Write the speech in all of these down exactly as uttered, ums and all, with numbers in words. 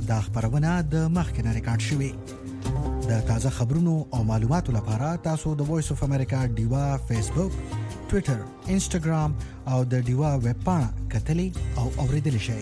دا خبرونه د مخکنه ریکارډ شوې. د تازه خبرونو او معلوماتو لپاره تاسو د وایس اف امریکا ډیوا فیسبوک، ټوئیټر، انسټاګرام او د ډیوا ویب پاڼه کتلې او اوریدل شئ.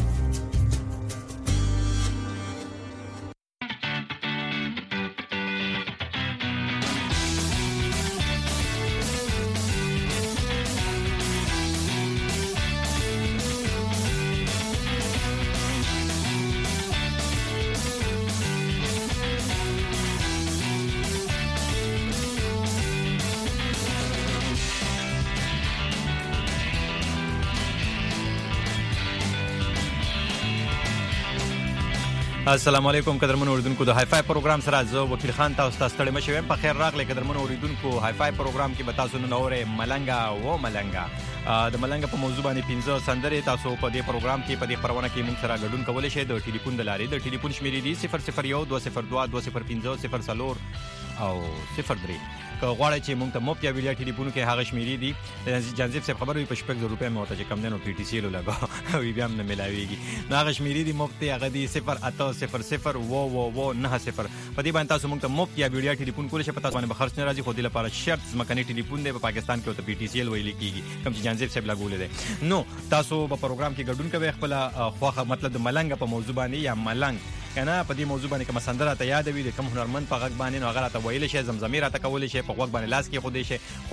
السلام علیکم قدرمنو اوریدونکو، د های فای پروګرام سره زه وکیل خان تاسو ته ستړي مشوم. په خیر راغلی قدرمنو اوریدونکو. های فای پروګرام کې به تاسو نن اورئ ملنګا و ملنګا. د ملنګا په موضوع باندې پنځه سندرې تاسو په دې پروګرام کې په دې خبرونه کې موږ سره ګډون کولی شئ. د ټلیفون د لارې د ټلیفون شمیرې دي صفر صفر یو دوه صفر دوه دوه صفر پنځه صفر څلور او صفر درې. که غواړئ چې موږ ته مفت یا ویډیو ټلیفون کې هغه شمیرې دي. جانزیب صاحب خبر وي په شپږ زره روپۍ مو ته چې کم دنو پی ټی سی لو لګا وی بیا هم نه ملاويږي. نو هغه شمیرې دي مفت هغه دي صفر اته صفر صفر و و و نه صفر. په دې باندې تاسو موږ ته مفت یا ویډیو ټلیفون کولی شئ. په تاسو باندې خرڅ نه راځي، خو دې لپاره شرط ځمکني ټلیفون دی. په پاکستان کې ته پی ټی سی ال ویل کیږي کوم چې جانزیب صاحب لګولې ده. نو تاسو په پروګرام کې ګډون کوئ خپل خوخه مطلب د ملنګ په موضوع باندې یا ملنګ کنه په دې موضوع باندې کوم سندره ته یاد وي د کوم هنرمند په غږ باندې نو هغه راته ویل شي، زمزمې راته کول شي، په غوږ باندې لاس کې خو دې شي. خو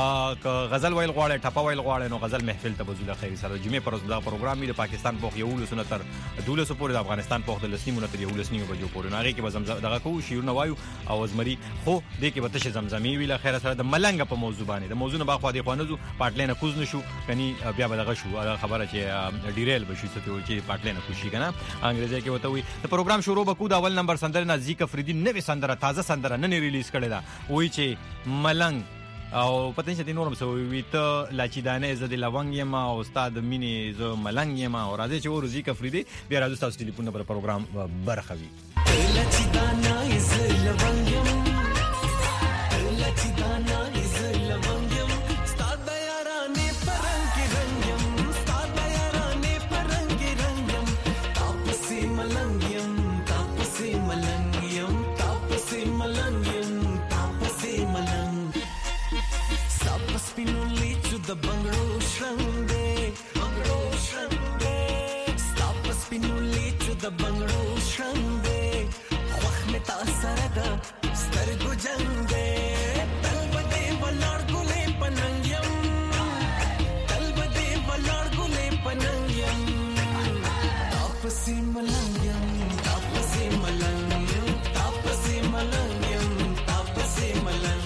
غزل ویل غواړي، ټپه ویل غواړي، نو غزل محفل ته بزوله خیر سره جمعې پر ورځ دا پروګرام دی. د پاکستان په یو لسنه تر دولسو پورې، د افغانستان په د لسنیمو تر یو لسنیمو بجو پورې نو هغه کې به زمزم دغه کو شیرونه وایو او ازمري. خو دې کې به تشه زمزمې ویل خیر سره د ملنګ په موضوع باندې. د موضوع نه باخوا دی خو نه زو پټلینه کوز نشو کني بیا به دغه شو خبره چې ډیریل بشي څه چې پټلینه کوشي کنه انګریزي کې وته وي. د پروګرام شروع بکو د اول نمبر سندره نازیک افریدی نوې سندره تازه سندره نن ریلیز کړې ده. وایي چې ملنګ او پته نشته نورم سو وی ته لاچیدانه زده لونګ یم او استاد مینی زو ملنګ یم او راځي چې ور زیک افریدی بیا راځو تاسو ټلیفون پر پروګرام برخه وي. لاچیدانه زده لونګ یم لاچیدانه زده لونګ یم استاد یارانه پرنګ کې رنگ یم استاد یارانه پرنګ کې رنگ یم تاسو ملنګ یم تاسو ملنګ یم تاسو ملنګ یم تاسو ملنګ Spinuli to the bungalow shrande, bungalow shrande. Stop spinuli to the bungalow shrande. Khwakh mein tasarada, star go jande. Talbade walar gule panangyam, talbade walar gule panangyam. Tapsi malangyam, tapsi malangyam, tapsi malangyam, tapsi malangyam.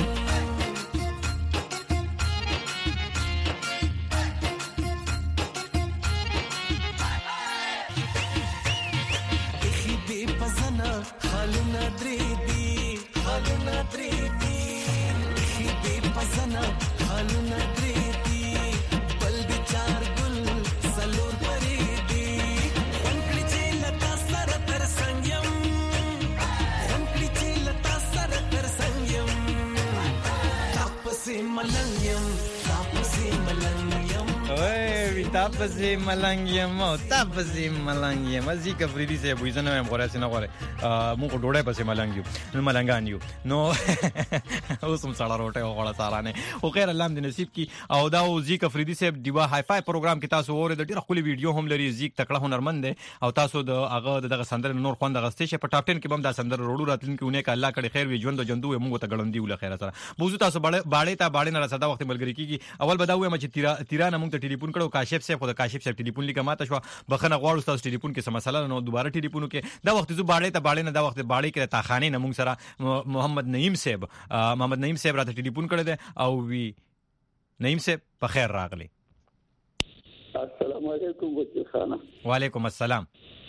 خالونا دريدي خالونا دريدي خيدي بزنا خالونا دريدي بلدي چار گل سلور پريدي خونکړي چې لتا سره تر څنګم خونکړي چې لتا سره تر څنګم تاسو ملنګم تاسو ملنګم اوه تاسو ملنګم او تاسو ملنګم ازيک افریدي سه بوزنه مې غوړه سينه غوړه موږ ډوډۍ پسې ملنګ یو نو ملنګان یو نو اوس هم سړی روټۍ وغواړه سارانه خو خیر الله دې نصیب کی. او دا زیک افریدي صاحب دیوا های فای پروګرام کې تاسو اورئ د ډېر خولي ویډیو هم لري. زیک تکړه هنرمند دی او تاسو د هغه دغه سندره نور خوند غستې شه په ټاپ ټن کې بم دا سندره روړو راتلونکي ونه ک الله کړي خیر وي ژوند جندو موږ ته ګړندې ول خیر سره بوزو تاسو باړې ته باړې نه رسدا وخت ملګری کیږي. اول بداوې مچ تیرا تیرانه موږ ته ټلیفون کړو کاشف صاحب خو د کاشف صاحب ټلیفون لیکه ماته شو بخنه غواړو تاسو ټلیفون کې څه مسله نو دوباره ټلیفون کې دا وخت زو باړې ته باړې نه دا وخت باړې کې تاخانه نه موږ سره محمد نعیم صاحب محمد نعیم صاحب راته ټلیفون کړی دی او وی نعیم صاحب په خیر راغلی. السلام علیکم وکیل خان. وعلیکم السلام.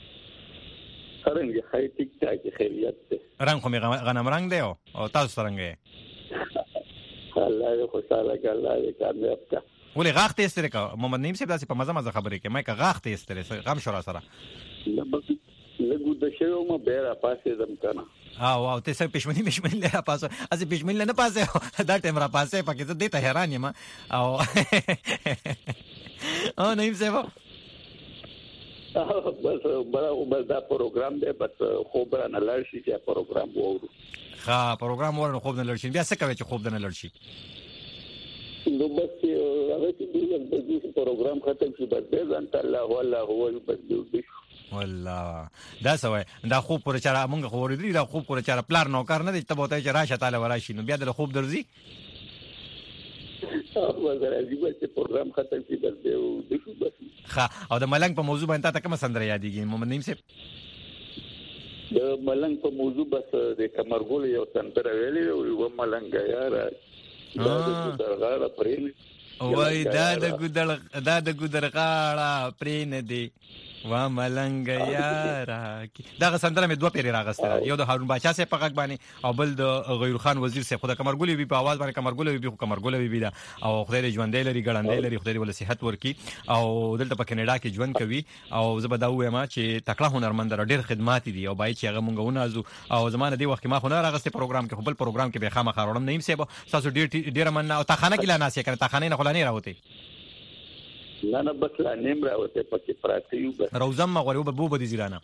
څنګه خیر ټیک ټاک خیریت ده؟ رنگ خو می غنم رنگ دی او تاسو څنګه یې؟ الله دې خوشاله کړي، الله دې کامیاب کړي. ولې غاښ ته استره کا محمد نعیم صاحب داسې په مزه مزه خبرې کوي مې کا غاښ ته استره غم شورا سره لګو د شیو ما بیره پاسې دم کنه او او ته سم پښمنی پښمنی لره پاسه از پښمنی نه پاسه دا ټیم را پاسه پکې ته دې ته حیران یم او او نعیم صاحب بس بڑا بس دا پروګرام دی بس خوب را نه لړ شي چې پروګرام وورو ها پروګرام ورنه خوب نه لړ شي بیا څه کوي چې خوب نه لړ شي نو بس هغه چې دې پروګرام ختم شي بس دې ځان الله والله هو بس دې والله دا سوې دا خوب پر چاره مونږ خو ورېدلی دا خوب پر چاره پلار نوکر نه دي ته بوته چې راشه تعالی وراشي نو بیا د خوب درځي او زه راځي چې پروګرام ختم شي بس دې بس ها او د ملنګ په موضوع باندې تا کوم سندره یادېږي محمد نعیم صاحب د ملنګ په موضوع بس د کمرګول یو سندره ویلې و ملنګ یار دا د ګودرغاړه پرین وای دا د ګودر دا د ګودرغاړه پرین دی وا ملنګ یارا دا سندره مې دوه پیری راغسته یو د هارون بادشاہ صاحب په غږ باندې او بل د غیر خان وزیر صاحب خدای کمرګولې وی په आवाज باندې کمرګولې وی په کمرګولې وی دا او خدای دې ژوندې لري ګړندې لري خدای دې ول صحت ورکي او دلته په کینیډا کې ژوند کوي او زه به دا وایم چې تکړه هنرمند ډېر خدمات دي او باید چې هغه مونږ ونازو او زمانه دی وخت ما خو نه راغسته پروګرام کې خپل پروګرام کې به خامخا وړم نیم صاحب تاسو ډېر ډېر مننه او تخانه کې لا ناسې کړه تخانه نه خلانه راوته نه نه بس لا نیم راوته پکې پراته یو بس روزم مغوري وب بو بدی زیرانه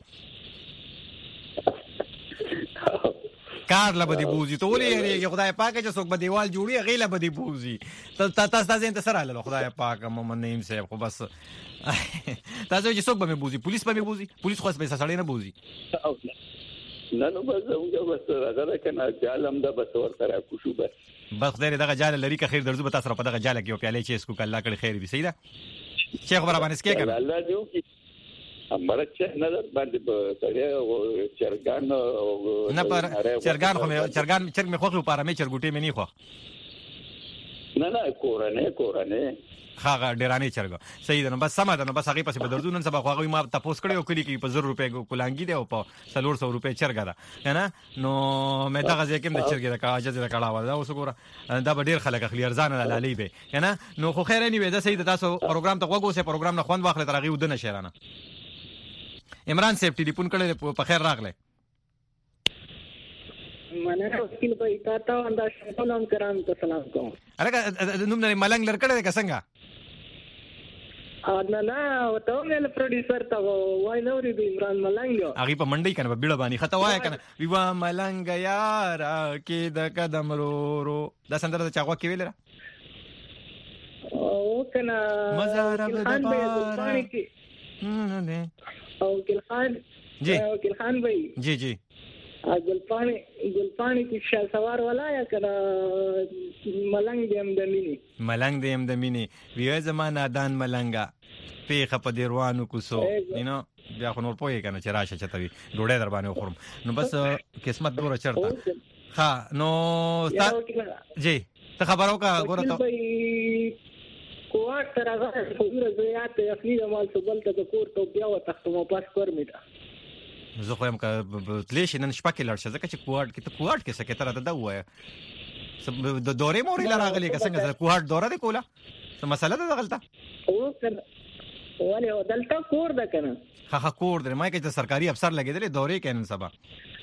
کار لبدی بوزي ته ولې یې خدای پاک چې څوک به دیوال جوړي غیله بدی بوزي ته تاسو تاسو ته سره لاله خدای پاک محمد نعیم صاحب خو بس تاسو چې څوک به بوزي پولیس به بوزي پولیس خو به سړی نه بوزي نه نو بس موږ بس راغله کنه جالم دا بس ورته راکوشو بس بس خدای دغه جاله لري که خیر درځو به تاسو په دغه جاله کې او پیاله چې اسکو الله کړي خیر وي صحیح ده شیخ خبره باندې سکه کنه الله دې وکي امره چې نه باندې سړی چرګان نه پر چرګان خو چرګان چرګ مې خوخه لپاره مې چرګوټي مې نه خوخ نه نه کورانه کورانه خاغه ډیرانی چرګ صحیح ده نو بس سم ده نو بس هغه پسې بدردو نن سبا خو هغه ما تاسو کړي او کلی کې په زر روپے کولانګي دی او په څلور سو روپے چرګ ده نه نو مې دا غزه کې د چرګ د کاجه د کړه و دا اوس ګوره دا ډیر خلک خلی ارزان لالي به نه نو خو خیر نه وي دا صحیح ده تاسو پروګرام ته وګورئ پروګرام نه خوند واخله ترغه ودنه شهرانه عمران صاحب ټلیفون کړي په خیر راغله مننه وکیل بھائی تاسو انده سلام کرام ته سلام کوم الګا نوم نه ملنګ لر کړه کا څنګه نه نه وته مې پروډوسر ته وای نو ری عمران ملنګ هغه په منډي کنه په بیړه باندې خطا وای کنه ویوا ملنګ یار کې د قدم رو رو دا سندره د چاغوا کې ویل را او کنه مزار د پاره نه او ګل خان جی ګل خان بھائی جی جی ګل پانی ګل پانی کې شال سوار ولا یا کنه ملنګ دیم د مینی ملنګ دیم د مینی وی زمانہ دان ملنګا پیخه په دیروانو کوسو نو بیا خو نور پوي کنه چې راشه چتوي ډوډۍ در باندې وخورم نو بس قسمت دوره چرته ها نو جی ته خبرو کا ګوره ته کوه تر هغه خبره زیات اخلي مال سبل ته کور ته بیا وتختمو پاس کور میدا زه خو هم کا تلیش نن شپه کې لړ شه ځکه چې کوهټ کې ته کوهټ کې څه کې تر دا وای د دورې مورې لراغلي که څنګه کوهټ دوره دی کوله څه مسله ده غلطه او کنه ولې دلته کور ده کنه ها ها کور ده ما کې د سرکاري افسر لګیدل دورې کې نن سبا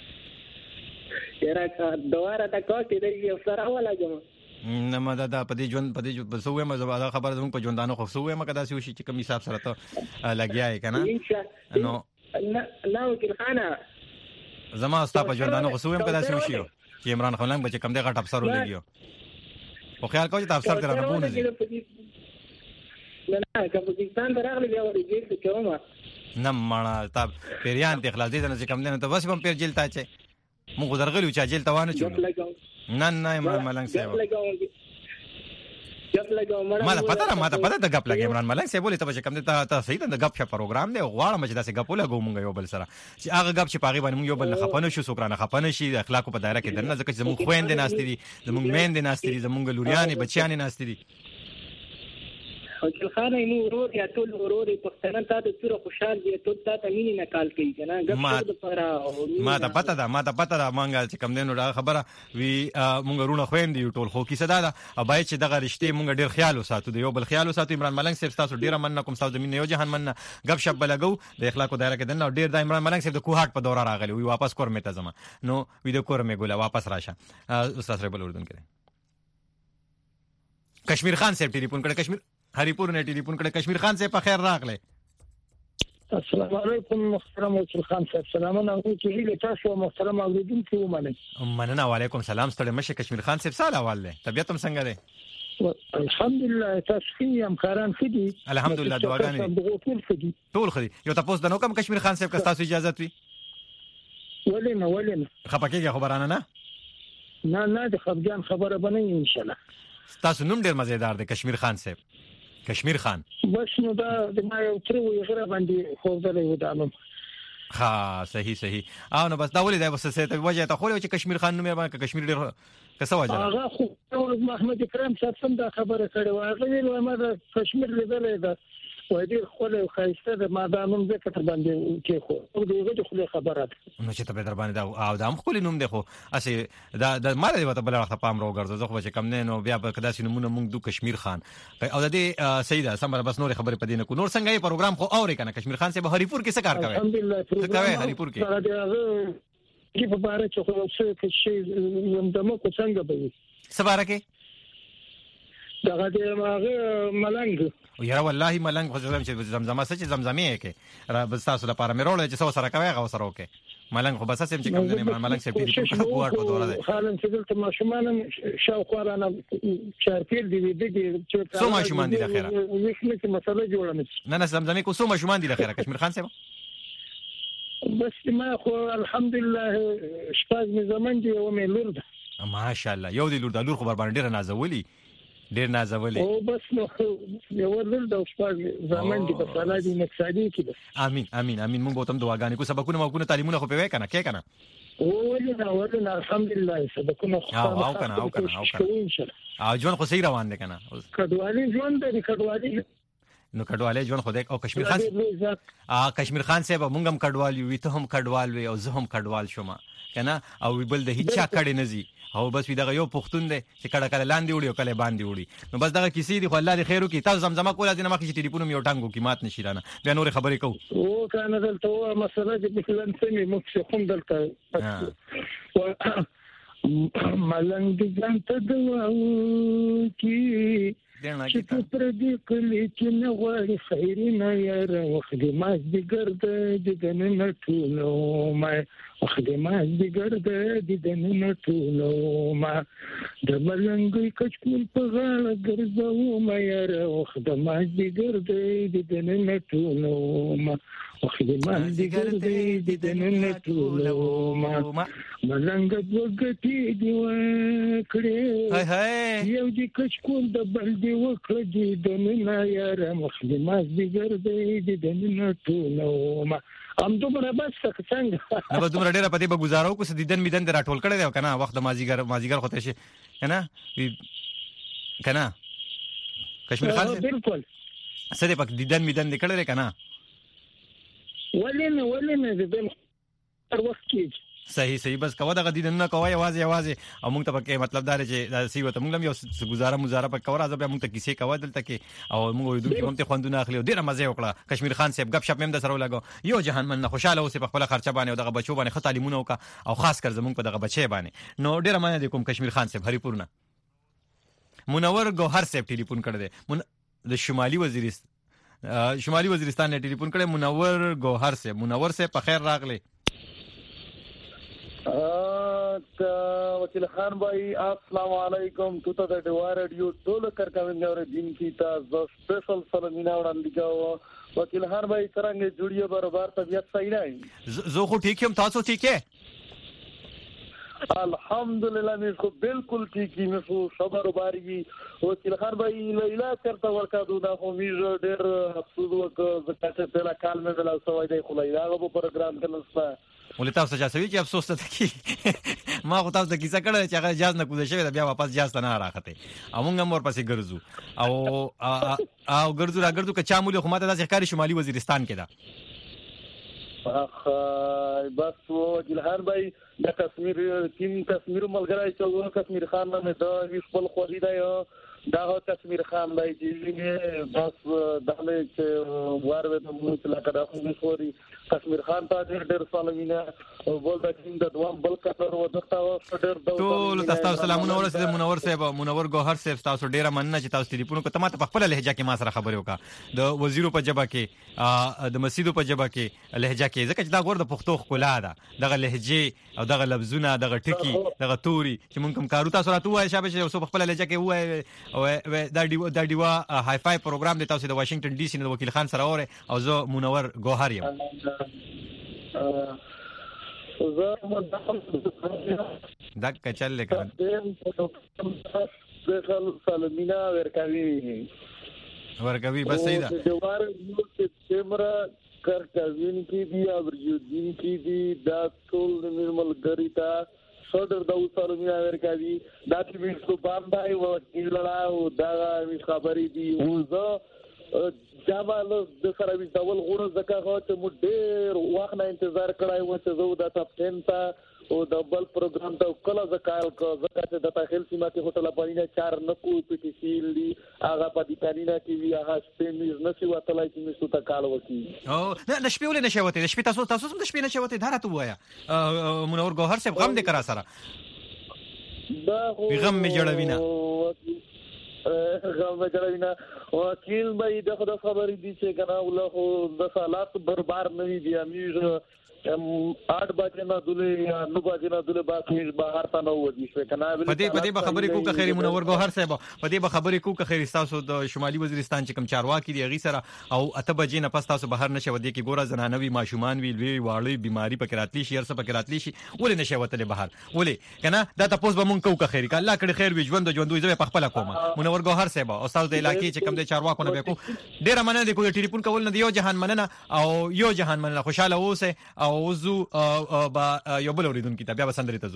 یاره کا دواره تا کوټې دی افسر اوله جمع نه ما دا په دې ژوند په دې بسوې ما زبا خبره زموږ په ژوندانو خو سوې ما کدا سوي چې کوم حساب سره ته لګیاي کنه نو نه لا وکیل خانه زما استا په ژوندانو خو سوې ما کدا سوي شي چې عمران خان لنګ بچ کم دې غټ افسر ولګیو او خیال کوی ته افسر درنه بونه دي نه نه پاکستان درغلی بیا ورې دې کومه نه مانا تا پیریان ته خلاص دي نه چې کم دې ته بس هم پیر جیل تا چې موږ درغلی چې جیل ته وانه چو نه نه عمران ملنګ صاحب ما ته پته نه ما ته پته د غپ لګي عمران ملنګ صاحب ولې ته چې کم دې ته ته صحیح د غپ ش پروګرام دی غواړم چې داسې غپ لګو مونږ یو بل سره چې هغه غپ چې پاغي باندې مونږ یو بل نه خپنه شو سوکرانه خپنه شي د اخلاقو په دایره کې دنه ځکه چې زموږ خويندې ناشتي دي زموږ میندې ناشتي دي زموږ لوريانې بچیانې ناشتي دي وکیل خان نو ورور یا ټول ورور پښتنه ته د تور خوشحال دي ټول ته مینې نه کال کوي کنه غپ د لپاره ما ته پته ده ما ته پته ده مونږ چې کم دینو دا خبره وی مونږ رونه خويندې ټول خو کیسه ده او باید چې دغه رښتې مونږ ډیر خیال وساتو د یو بل خیال وساتو عمران ملنګ صاحب تاسو ډیر مننه کوم تاسو زمين یو جهان مننه غپ شپ بلګو د اخلاقو دایره کې دنه ډیر د عمران ملنګ صاحب د کوهات په دوره راغلی وی واپس کور مې ته زما نو وی د کور مې ګولا واپس راشه استاد ربل اردن کړي کشمیر خان صاحب ټلیفون کړه کشمیر هری پور نه ټلیفون کړه کشمیر خان صاحب په خیر راغله السلام علیکم محترم وکیل خان صاحب. سلامونه کوي تاسو محترم اوریدونکو ومنئ. مننه. وعلیکم سلام. ستړي مشه کشمیر خان صاحب سال اول له طبيعت هم څنګه ده؟ الحمدلله تاسو کې همکاران خدي. الحمدلله دعاګانې ټول خدي. یو تاسو د نو کوم کشمیر خان صاحب که تاسو اجازه وي ولنه ولنه خپکیږي خبرانه نه نه نه د خبرجان خبره بنئ ان شاء الله. تاسو نوم ډیر مزیدار دی کشمیر خان صاحب. کشمیر خان بس نو دا د ما یو تر وی غره باندې خوځلې و دالم. ها صحیح صحیح. او نو بس دا ولې دا وسه ته وجه ته خو چې کشمیر خان نوم یې باندې کشمیر ډیر کسه وجه هغه خو محمد کریم صاحب څنګه دا خبره کړې و. هغه ویل ما د کشمیر لیدلې ده و دې خو له خایسته د ما دا نوم ځکه تر باندې کې خو او دغه خو خبره ده نو چې ته به در باندې دا او دا هم خو نوم دی خو اسی دا د مال دی وته بل وخت پام راوګرځو زه خو چې کم نه نو بیا په کدا سینمونه مونږ دو کشمیر خان او د دې سیده سمره بس نور خبره پدې نه کو نور څنګه یې پروګرام خو اوري کنه کشمیر خان صاحب هریپور کې څه کار کوي؟ الحمدلله څه کوي هریپور کې؟ هغه کې په باره کې خو څه کې شي زمدمو کو څنګه به څه باره کې دغه د هغه ملنګ یاره والله ملنګ خو زم چې زمزمه سچ زمزمه کې را بس تاسو لپاره مې رول چې څو سره کوي غو سره وکي ملنګ خو بس سم چې کوم نه ملنګ سه پیډ په کوړ په دوره ده حالن چې دلته ماشومان شاوخوا رانه چارپیر دی دی چې څو ماشومان دي لخره وښنه چې مسله جوړه نه نه زمزمه کو څو ماشومان دي لخره کشمیر خان صاحب بس ما خو الحمدلله شپږ می زمان دی او مې لور ده ماشاءالله یو دی لور د لور خبر باندې ډیر نازولي ډیر نازولي او بس نو یو لور د شپږ زمان دی په سالا دی مقصدی کې امين امين امين مونږ بوتم دعاګانې کو سبقونه مو تعلیمونه خو په وای کنه کې کنه او ولنا ولنا الحمدلله سبقونه خو او کنه او کنه او کنه او ژوند خو صحیح روان دي کنه کډوالي ژوند دی کډوالي نو کډوالي ژوند خو دې او کشمیر خان ا کشمیر خان صاحب مونږ هم کډوال وي ته هم کډوال وي او زه هم کډوال شوم کنه او بل د هیڅ چا کړي نزي او بس وی دغه یو پښتون دی چې کړه کړه لاندې وړي او کله باندې وړي نو بس دغه کیسې دی خو الله دې خیر وکړي تاسو زمزمه کوله دې نه مخکې ټلیفون مې یو ټانګو کې مات نشي رانه بیا نور خبرې کوو او کنه دلته مسله دې مثلا سمې مخ خون دلته ملنګ ځان ته دوا کی چې پر دې کلی چې نه غواړي خیر نه یار وخت ما دې ګرد دې دنه ټولو ما وخت ما دې ګرد دې دنه ټولو ما د ملنګ کچکول په غاړه ګرځاو ما یار وخت ما دې ګرد دې دنه ټولو ما وخت ما دې ګرد دې دنه ټولو ما ملنګ وګتی دی وکړې هاي هاي یو دې کچکول د بل دې وکړه دې دنه یار مخدمات دې ګرځې دې دنه ټولو ما ام دومره بس څنګه نه به دومره ډیره پدې به گزارو کو سدیدن میدن در ټول کړي دی کنه وخت مازیګر مازیګر خوته شي کنه کنه کشمیر خان بالکل سره پک دیدن میدن دې کړي کنه ولنه ولنه دې هر وخت کې صحیح صحیح بس کوه دغه دین نه کوه یوازې یوازې او موږ ته پکې مطلب دار چې سی وته موږ هم یو گزاره مزاره پک کوه راځه موږ ته کیسې کوه دلته کې او موږ ویدو کې هم ته خوندونه اخلي او ډیره مزه وکړه کشمیر خان صاحب غب شپ مم د سره لګو یو جهان من خوشاله اوسې په خپل خرچه باندې او دغه بچو باندې خط تعلیمونه وکا او خاص کر زموږ په دغه بچي باندې نو ډیره مننه کوم کشمیر خان صاحب هریپور نه منور ګوهر صاحب ټلیفون کړ دې د شمالي وزیرستان شمالي وزیرستان نه ټلیفون کړ منور ګوهر صاحب منور صاحب په خیر راغلی وکیل خان بھائی السلام علیکم تو ته د ډیوار رادیو ټول کارکوونکو اور دین کی تاسو سپیشل سلامونه وړاندې کوم وکیل خان بھائی څنګه جوړیو برابر طبيعت صحیح نه زه خو ٹھیک یم تاسو ٹھیک ہے الحمدلله مې خو بالکل ٹھیک یم خو صبر وباري وکیل خان بھائی لیلا چرته ورکا دوه خو میز ډېر افسوس وکړ ځکه چې په کال مې بل سوای دی خو لیلا غو پروګرام کله ولې تاسو چې سوي چې افسوس ته کی ما خو تاسو ته کیسه کړه چې هغه جاز نه کوزه شوی بیا واپس جاز ته نه راخته او موږ هم ورپسې ګرځو او او ګرځو را ګرځو که چا مولي خو ماته داسې ښکاري شمالي وزیرستان کې ده اخ بس وکیل خان بھائی د کشمیر تیم کشمیر ملګری چې کشمیر خان نه دا خپل خوري دی دا کشمیر خان دی چې بس دله چې واره د موږ لا کړه خو مخوري کشمیر خان ته ډېر سلامونه او بولدا چې د دوام بل کتر و دغه ډېر ټول تاسو سلامونه ورسېد منور صاحب منور ګوهر صاحب تاسو ډېر مننه چې تاسو ټلیفون کو ته په خپل لهجه کې ما سره خبرې وکړه د وزیرو په جبا کې د مسیدو په جبا کې لهجه کې ځکه چې دا ګور د پښتو خلا ده دغه لهجه او دغه لفظونه دغه ټکی دغه توري چې مونږ کوم کارو تاسو راته وایي شابه چې په خپل لهجه کې وایي او دا دی دا دیوا هاي فاي پروګرام د تاسو د واشنگټن ډي سي د وکیل خان سره اوره او زه منور ګوهر یم دا کچل لیکن سپیشل سالمینا ورکاوی ورکاوی بس صحیح ده دوار یو سپتمبر کرکاوین کی دی ابرجودین کی دی دا ټول نرمل غریتا صدر د سالمینا ورکاوی دا چې څو باندې و کیللا او دا خبرې دی وزه جامل د سره وی ډول غوړ زکه هو چې مو ډېر وخت نه انتظار کړای و چې زه د ټاپ ټن ته او د بل پروګرام ته کله زکایل کو زکه چې د تاخیل سیمه کې هوټل باندې چار نکو پټی سیل دی هغه په دې کارینا کې وی هغه سپینز نشي وتلای چې مستو ته کال وکی او نه شپې ولې نشي وته شپې تاسو تاسو هم د شپې نشي وته دارته وایا منور ګوهر صاحب غم دې کرا سره دا غم می جوړوینا غم جوړوینا وکیل مې د خدای خبرې دي چې کنه ولله د حالات بربار نه دي امیز आठ बजे ना दुले या नौ बजे ना दुले बाकी बाहर ता नौ ودی شو کنه پدې پدې به خبرې کو که خیری منور ګوهر صاحب پدې به خبرې کو که خیری تاسو د شمالي وزیرستان چې کم چارواکي دی غي سره او اته بجې نه پس تاسو بهر نشو ودی کې ګوره زنانوي ماشومان وی وی واړی بیماری پکې راتلی شي ارسه پکې راتلی شي ولې نشو وته بهر ولې کنه دا تاسو به مونږ کو که خیری الله کړي خیر وي ژوند ژوندوي زه په خپل کوم منور ګوهر صاحب او تاسو د علاقې چې کم د چارواکو نه وکړو ډیر مننه دي کوی ټلیفون کول نه دی یو جهان مننه او یو جهان مننه خوشاله اوسه او زو با یو بل اوریدونکو ته بیا وسندري ته زو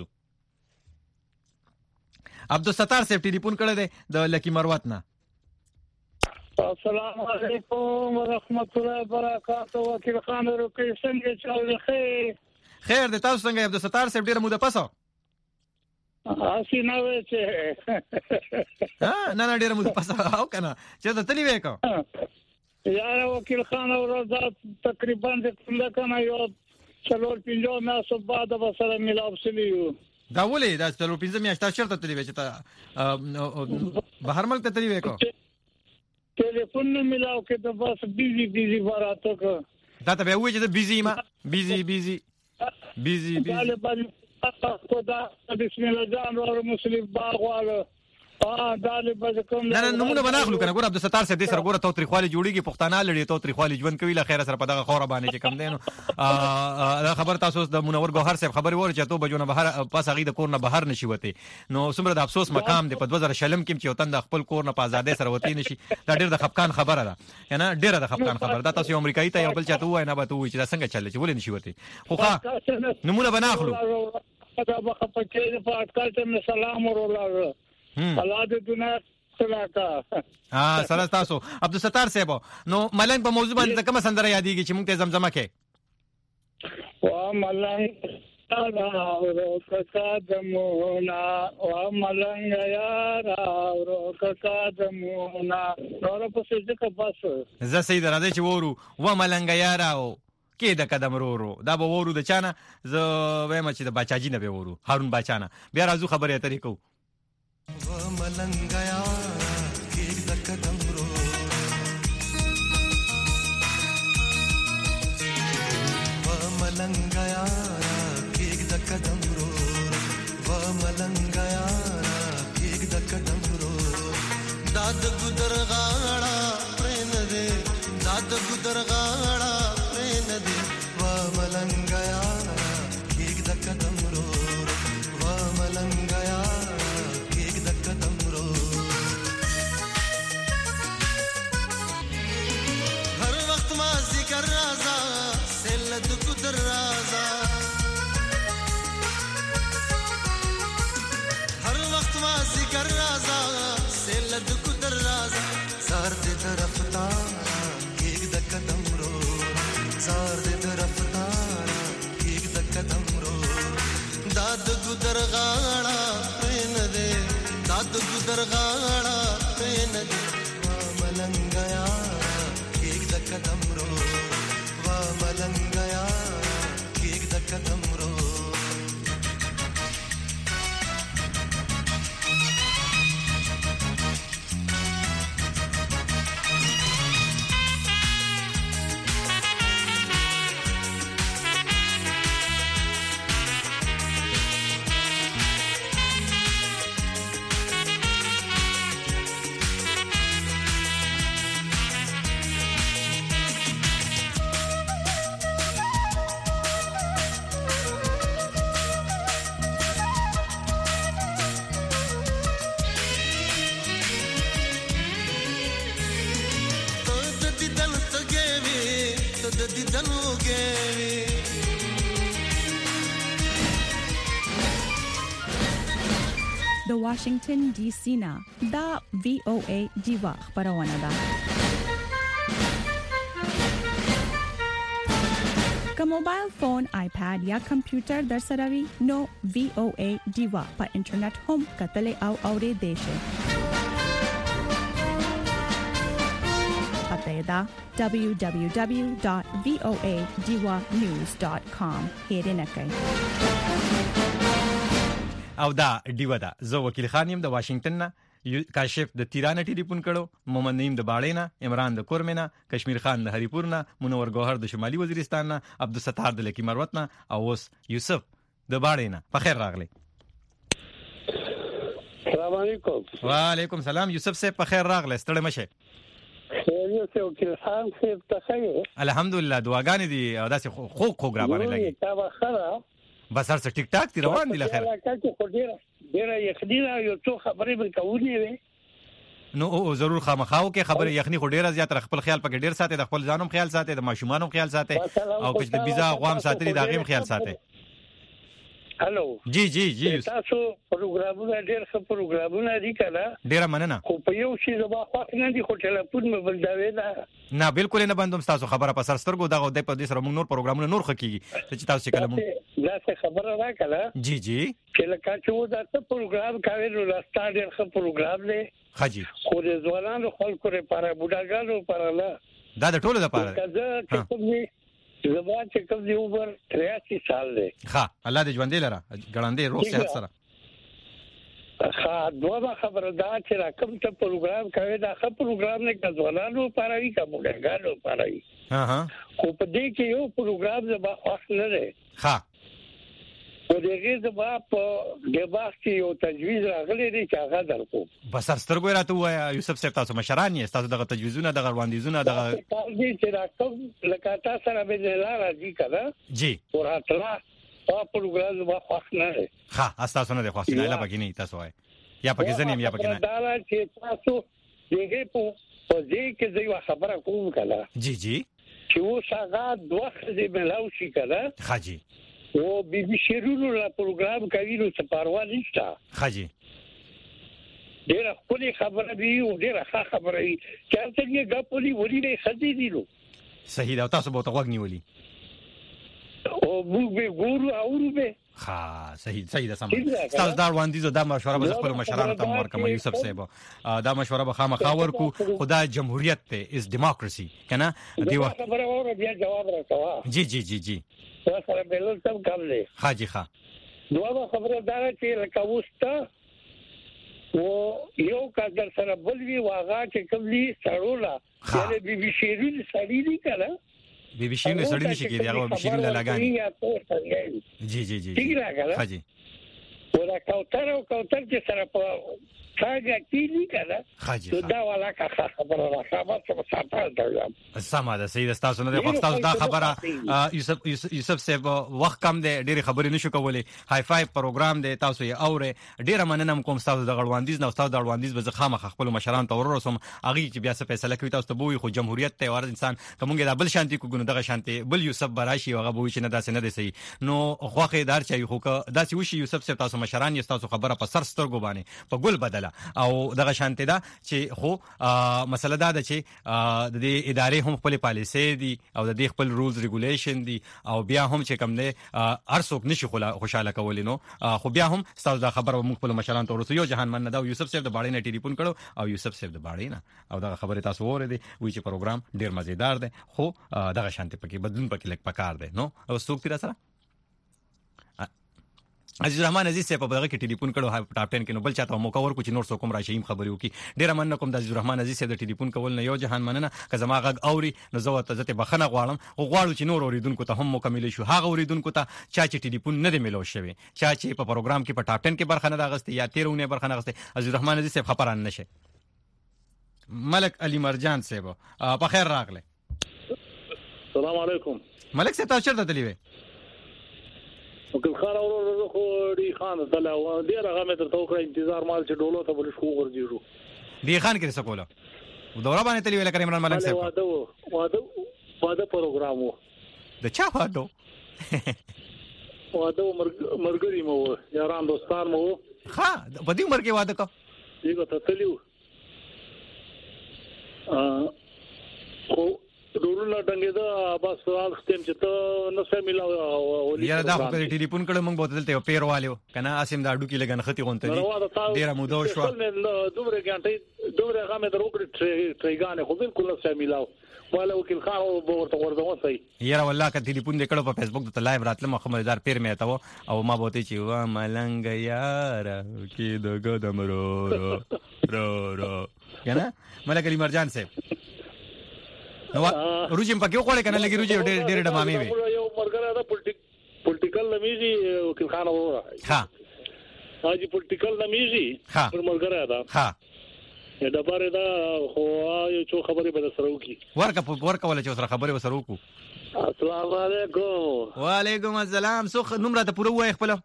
عبدالستار صاحب ټلیفون کړی دی د لکی مروت نه السلام علیکم ورحمت الله وبرکاته وکیل خان روکي څنګه چل خیر خیر د تاسو څنګه عبدالستار صاحب ډیره موده پسو اسی نه وې چې ها نه نه ډیره موده پسو او کنه چې ته تلی وې کو یار وکیل خان ورځ تقریبا د څنګه کنه یو څلور پنځه میاشتې بعد به سره ملاو شلیو دا ولې دا څلور پنځه میاشتې چیرته تللی وې چې ته بهر ملک ته تللی وې کو ټلیفون نه ملاو کې ته بس بیزی بیزی براته کو دا ته به وې چې بیزی ما بیزی بیزی بیزی بیزی خدا بسم الله جان ور مسلم باغ والو اه دالې بس کوم نه نه نمونه بناخلو کنه ګور عبدالستار صاحب دې سره ګور تو تریخوالي جوړیږي پښتانه لړې تو تریخوالي ژوند کوي له خیره سره په دغه خوره باندې چې کم دینو دا خبر تاسو د منور ګوهر صاحب خبر ور چې تو بجونه بهر پاس هغه د کور نه بهر نشي وته نو څومره د افسوس مقام دی په دوه زره شلم کې چې وطن د خپل کور نه په آزادۍ سره وتی نشي دا ډېر د خفقان خبره ده کنه ډېر د خفقان خبره دا تاسو امریکایي ته یو بل چاته وای نه به تو چې دا څنګه چل چې ولې نشي وته خو ښه نمونه بناخلو دا به په په اټکل ته سلام ورولار الله دې دنیا سلاکا ها سره تاسو عبدالستار صاحب نو ملنګ په موضوع باندې کومه سندره یادېږي چې موږ ته زمزمه کې وا ملنګ را ورو کقدمونا وا ملنګ یارا ورو کقدمونا نور په څه کې بس زه سید راځي چې ورو وا ملنګ یارا کې د قدم ورو دا به ورو د چانه زه وایم چې د بچاجي نه به ورو هارون بچانه بیا راځو خبرې اترې کوو وا ملنګ یارا کې د قدم ورو وا ملنګ یارا کې د قدم ورو وا ملنګ یارا کې د قدم ورو داد ګدر غاړه پرن دې داد ګدر غاړه پرن دې وا ملنګ یارا کې د قدم ورو وا ملنګ یارا داد ګدر غاړه پرن دې داد ګدر غاړه ندی وا ملنګ یارا کېګ د قدم رو وا ملنګ یارا کېګ د قدم رو د واشنگټن ډي سي نه دا وی او ای دیوا خبرونه ده. که موبایل فون، آیپاد یا کمپیوټر در سره وي نو وی او ای دیوا په انټرنیټ هم کتل او اوریدل شي. پته دا دبلیو دبلیو دبلیو ډاٹ وی او ای دیوا نیوز ډاٹ کام هیرنه کوي. او دا دیوا دا زه وکیل خان يم د واشنگټن نه، کاشف د تیرانه ټلیفون کړو، محمد نعیم د باړینا، عمران د کورمنه، کشمیر خان د هریپور نه، منور گوهر د شمالي وزیرستان نه، عبدالستار د لکی مروت نه، او اوس یوسف د باړینا. په خیر راغلی. السلام علیکم. وعلیکم سلام. یوسف صاحب په خیر راغلی، ستړی مشه. خیریت او وکیل خان صاحب ته خیر. الحمدلله دعاګانې دي، داسې خو خو ګرا باندې لګي. تا بخره بس هر څه ټیک ټاک دی، روان دي لخر. ډیره یخنیه یو څو خبرې به کوونې وي. نو او ضرور خامخاو کې خبره یخنی خو ډیره زیات خپل خیال پکې ډیر ساتي، د خپل ځانوم خیال ساتي، د ماشومانو خیال ساتي، او کچ د بيزا غوام ساتي، د غیم خیال ساتي. هالو جی جی جی تاسو پروګرامونه ډیر ښه پروګرامونه دي کله ډیره مننه. خو په یو شی زما خاص نه دي، خو ټلیفون مې بلداوي نه نه بالکل نه بندوم تاسو خبره په سر سترګو دغه د په دې سره موږ نور پروګرامونه نور خکېږي چې تاسو کله مو دا څه خبره راکړه. جی جی کله کاچو دا څه پروګرام کاوه نو لاستا ډیر ښه پروګرام دی. خاجي خو د ځوانانو خلکو لپاره بوډاګانو لپاره نه، دا د ټولو لپاره دا چې کومې زما چې کوم دی عمر تریاسي سال دی. ها الله دې ژوندې لره ګړندې روغ صحت سره. ها دوه خبره دا چې راکم ته پروګرام کوي، دا ښه پروګرام نه کځوالانو لپاره وی کومګانو لپاره وی. ها ها خو په دې کې یو پروګرام زما خاص نه دی. ها او دغه زما په دباغ کې یو تجویز راغلی دی چې هغه درکو. بس سترګو راته وایا یوسف صاحب، تاسو مشران یې، تاسو دغه تجویزونه دغه وړاندیزونه دغه دې چې راکم لکه تاسو سره به نه راځي کړه. جی وراتلا په پروګرام زما خاص نه دی. ها تاسو نه دی خاص نه لا پکې نه تاسو وای یا پکې ځنیم یا پکې نه. دا چې تاسو دغه په دې کې ځای خبره کوم کړه. جی جی چې و څنګه دوه دې ملاو شي کړه. خاجي او بي بي شیرونو لا پروګرام کوي نو څه پروا نشته. خاجي ډېر خپل خبره دی او ډېر ښه خبره دی چې څنګه غپولي وري نه خدي دي نو صحیح دا تاسو به توګ نیولې او موږ به ګورو اورو به. ها صحیح صحیح ده سم. تاسو دا وړاندیز دا مشوره به خپل مشرانو ته ورکوم یوسف صاحب. دا مشوره به خامخا ورکو. خدای جمهوریت ته از دیموکراسي کنه دی وخت خبره اوره بیا جواب راکوا. جی جی جی جی سره بلل سم کم دی. حاجی ښا دوه خبره دا چې لکه وسته او یو کډر سره بلوي واغا چې کوملی سړولا یعنی بي بي شیرین سړی دی کړه. بي بي شیرین سړی نشي کېږي، هغه بي شیرین لګانی. جی جی جی حاجی ورا کوتر او کوتر چې سره په څنګه کېږي کړه. حاجی دا والا کا خبره راځه څه ساته دا سم ده. صحیح ده. تاسو نه خو تاسو دا خبره یوسف یوسف صاحب وخت کم دی، ډېری خبرې نشو کولای. های فای پروګرام دی، تاسو یې اوره. ډېر مننه کوم تاسو د غړواندیز نه تاسو د غړواندیز به خامخ خپل مشران ته ورسوم، هغه چې بیا څه فیصله کوي تاسو ته بووي. خو جمهوریت ته ور انسان کومګه د بل شانتي کو ګنو دغه شانتي بل یوسف براشي هغه بووي چې نه داسې نه دی صحیح. نو خوخه دار چي خو داسې وشي یوسف صاحب تاسو مشران یې تاسو خبره په سر سترګو باندې په ګل بدله او دغه شانته دا چې خو مسله دا ده چې د دې ادارې هم خپل پالیسي دي او د دې خپل رولز ریګولیشن دي او بیا هم چې کوم نه هر څوک نشي خوشاله کولای نو خو بیا هم تاسو دا خبره موږ خپل مشران ته ورسو. یو جهان من دا یوسف صاحب د باړې نه ټلیفون کړو او یوسف صاحب د باړې نه او دا خبره تاسو وره دي وی چې پروګرام ډیر مزیدار دی خو دغه شانته پکې بدلون پکې لک پکار دی نو او څوک تیر سره عزیز الرحمن عزیز صاحب په دغه کې ټلیفون کړو ټاپ ټن کې نو بل چاته موقع ورکو چې نور څوک هم راشي خبرې وکي. ډیر من کوم د عزیز الرحمن عزیز صاحب د ټلیفون کول نه یو جهان مننه که زما غږ اوري نو زه ورته ځته بخنه غواړم او غواړو چې نور اوریدونکو ته هم مکمل شو هغه اوریدونکو ته چا چې ټلیفون نه دی ملو شوی چا چې په پروګرام کې په ټاپ ټن کې برخه نه راغسته یا تیرونه برخه نه راغسته. عزیز الرحمن عزیز صاحب خبران نشه. ملک علی مرجان صاحب په خیر راغله. السلام علیکم. ملک صاحب تاسو چیرته تللی وې؟ وکیل خان اورو خو دی خان دلا و ډیر هغه مې تر توګه انتظار مال چې ډولو ته بل شو ورځو دی خان کې څه کوله دوره باندې تللی ویل کریم عمران ملک صاحب واده واده واده پروګرام وو د چا واده واده مرګري مو یاران دوستان مو ها په دې عمر کې واده کو یو ته تلو ا خو ډورونه ډنګې دا بس سوال ختم چې ته نو سم ملاو یا دا خو کله ټلیفون کړه موږ بوتل ته پیر والو کنه اسیم دا ډو کې لګن ختی غونته ډیر مودو شو دومره غانټې دومره هغه مې دروکړ ټریګانې خو بالکل نو سم ملاو ولا وکیل خان او ورته ورته وځي یاره والله ک ټلیفون دې کړه په فیسبوک ته لایو راتله مخمدار پیر مې تا او ما بوتي چې وا ملنګ یار کې دغه دمرو رو رو کنه ملک علی مرجان صاحب نو روجم پکې وړه کنه لګي روجي ډېر ډېر ډمامي وي یو مرګره دا پولیټیکل نمیزي وکیل خان وره ها اجي پولیټیکل نمیزي پر مرګره دا ها دا باره دا خو یو څو خبرې به سره وکي ورکه ورکه ولا چې سره خبرې وسره وکړو. السلام علیکم. وعلیکم السلام. سو نوم راته پوره وای خپل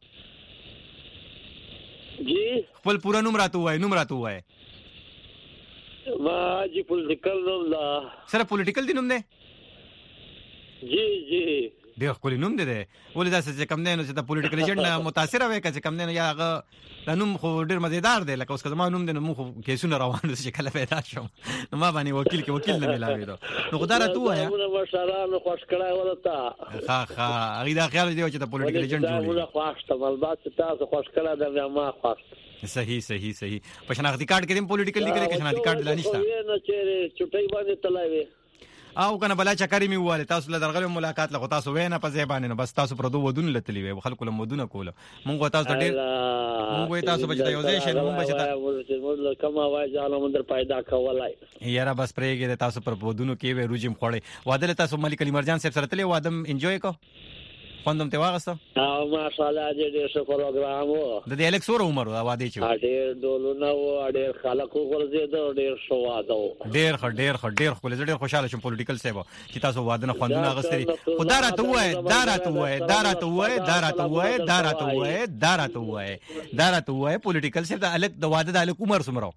جی خپل پوره نوم راته وای نوم راته وای ما جی پولیټیکل نوم لا سره پولیټیکل دی نوم دی جی جی ډېر خپل نوم دی ولې دا چې کم نه نو چې د پولیټیکل ایجنټ متاثر وای چې کم نه یا هغه نوم خو ډېر مزیدار دی لکه اوس که زما نوم دی نو مو خو کیسونه روان دي چې کله پیدا شوم نو ما باندې وکیل کې وکیل نه ملاوي دو نو خدای را تو وایا نو مشرانو خوش کړای ولته ها ها هغه دا خیال دی چې د پولیټیکل ایجنټ جوړي نو خوښ ته ملبات تاسو خوش کړه دا ما خوښ صحیح صحیح صحیح په شناختی کارت کې هم پولیټیکل لیکل کې شناختی کارت لا نشته نه چې چټي باندې تلای او کنه بلا چکرې می واله تاسو له درغلو ملاقات له تاسو وینه په ځای باندې نو بس تاسو پر دوه ودون لتلی وي خلکو له مودونه کوله مونږ تاسو ډېر مونږ تاسو بچ یو ځای شه مونږ بچ مونږ کما وای ځاله مندر پیدا کولای یاره بس پرېګه تاسو پر ودونو کې وې روجم خوړې واده تاسو ملک علی مرجان صاحب سره تللی وادم انجوای کو خوندم ته واغسته او ماشاءالله دې څه پروګرام وو د دې الکس ور عمر دا واده چې ډېر ډولونه وو ډېر خلکو ورزيده ډېر شو واده ډېر خ ډېر خ ډېر خو ډېر خوشاله شم پولیټیکل سیبو چې تاسو واده نه خوندونه غستري خدا راته وای دا راته وای دا راته وای دا راته وای دا راته وای دا راته وای دا راته وای پولیټیکل سیب د الک د واده د الک عمر سمرو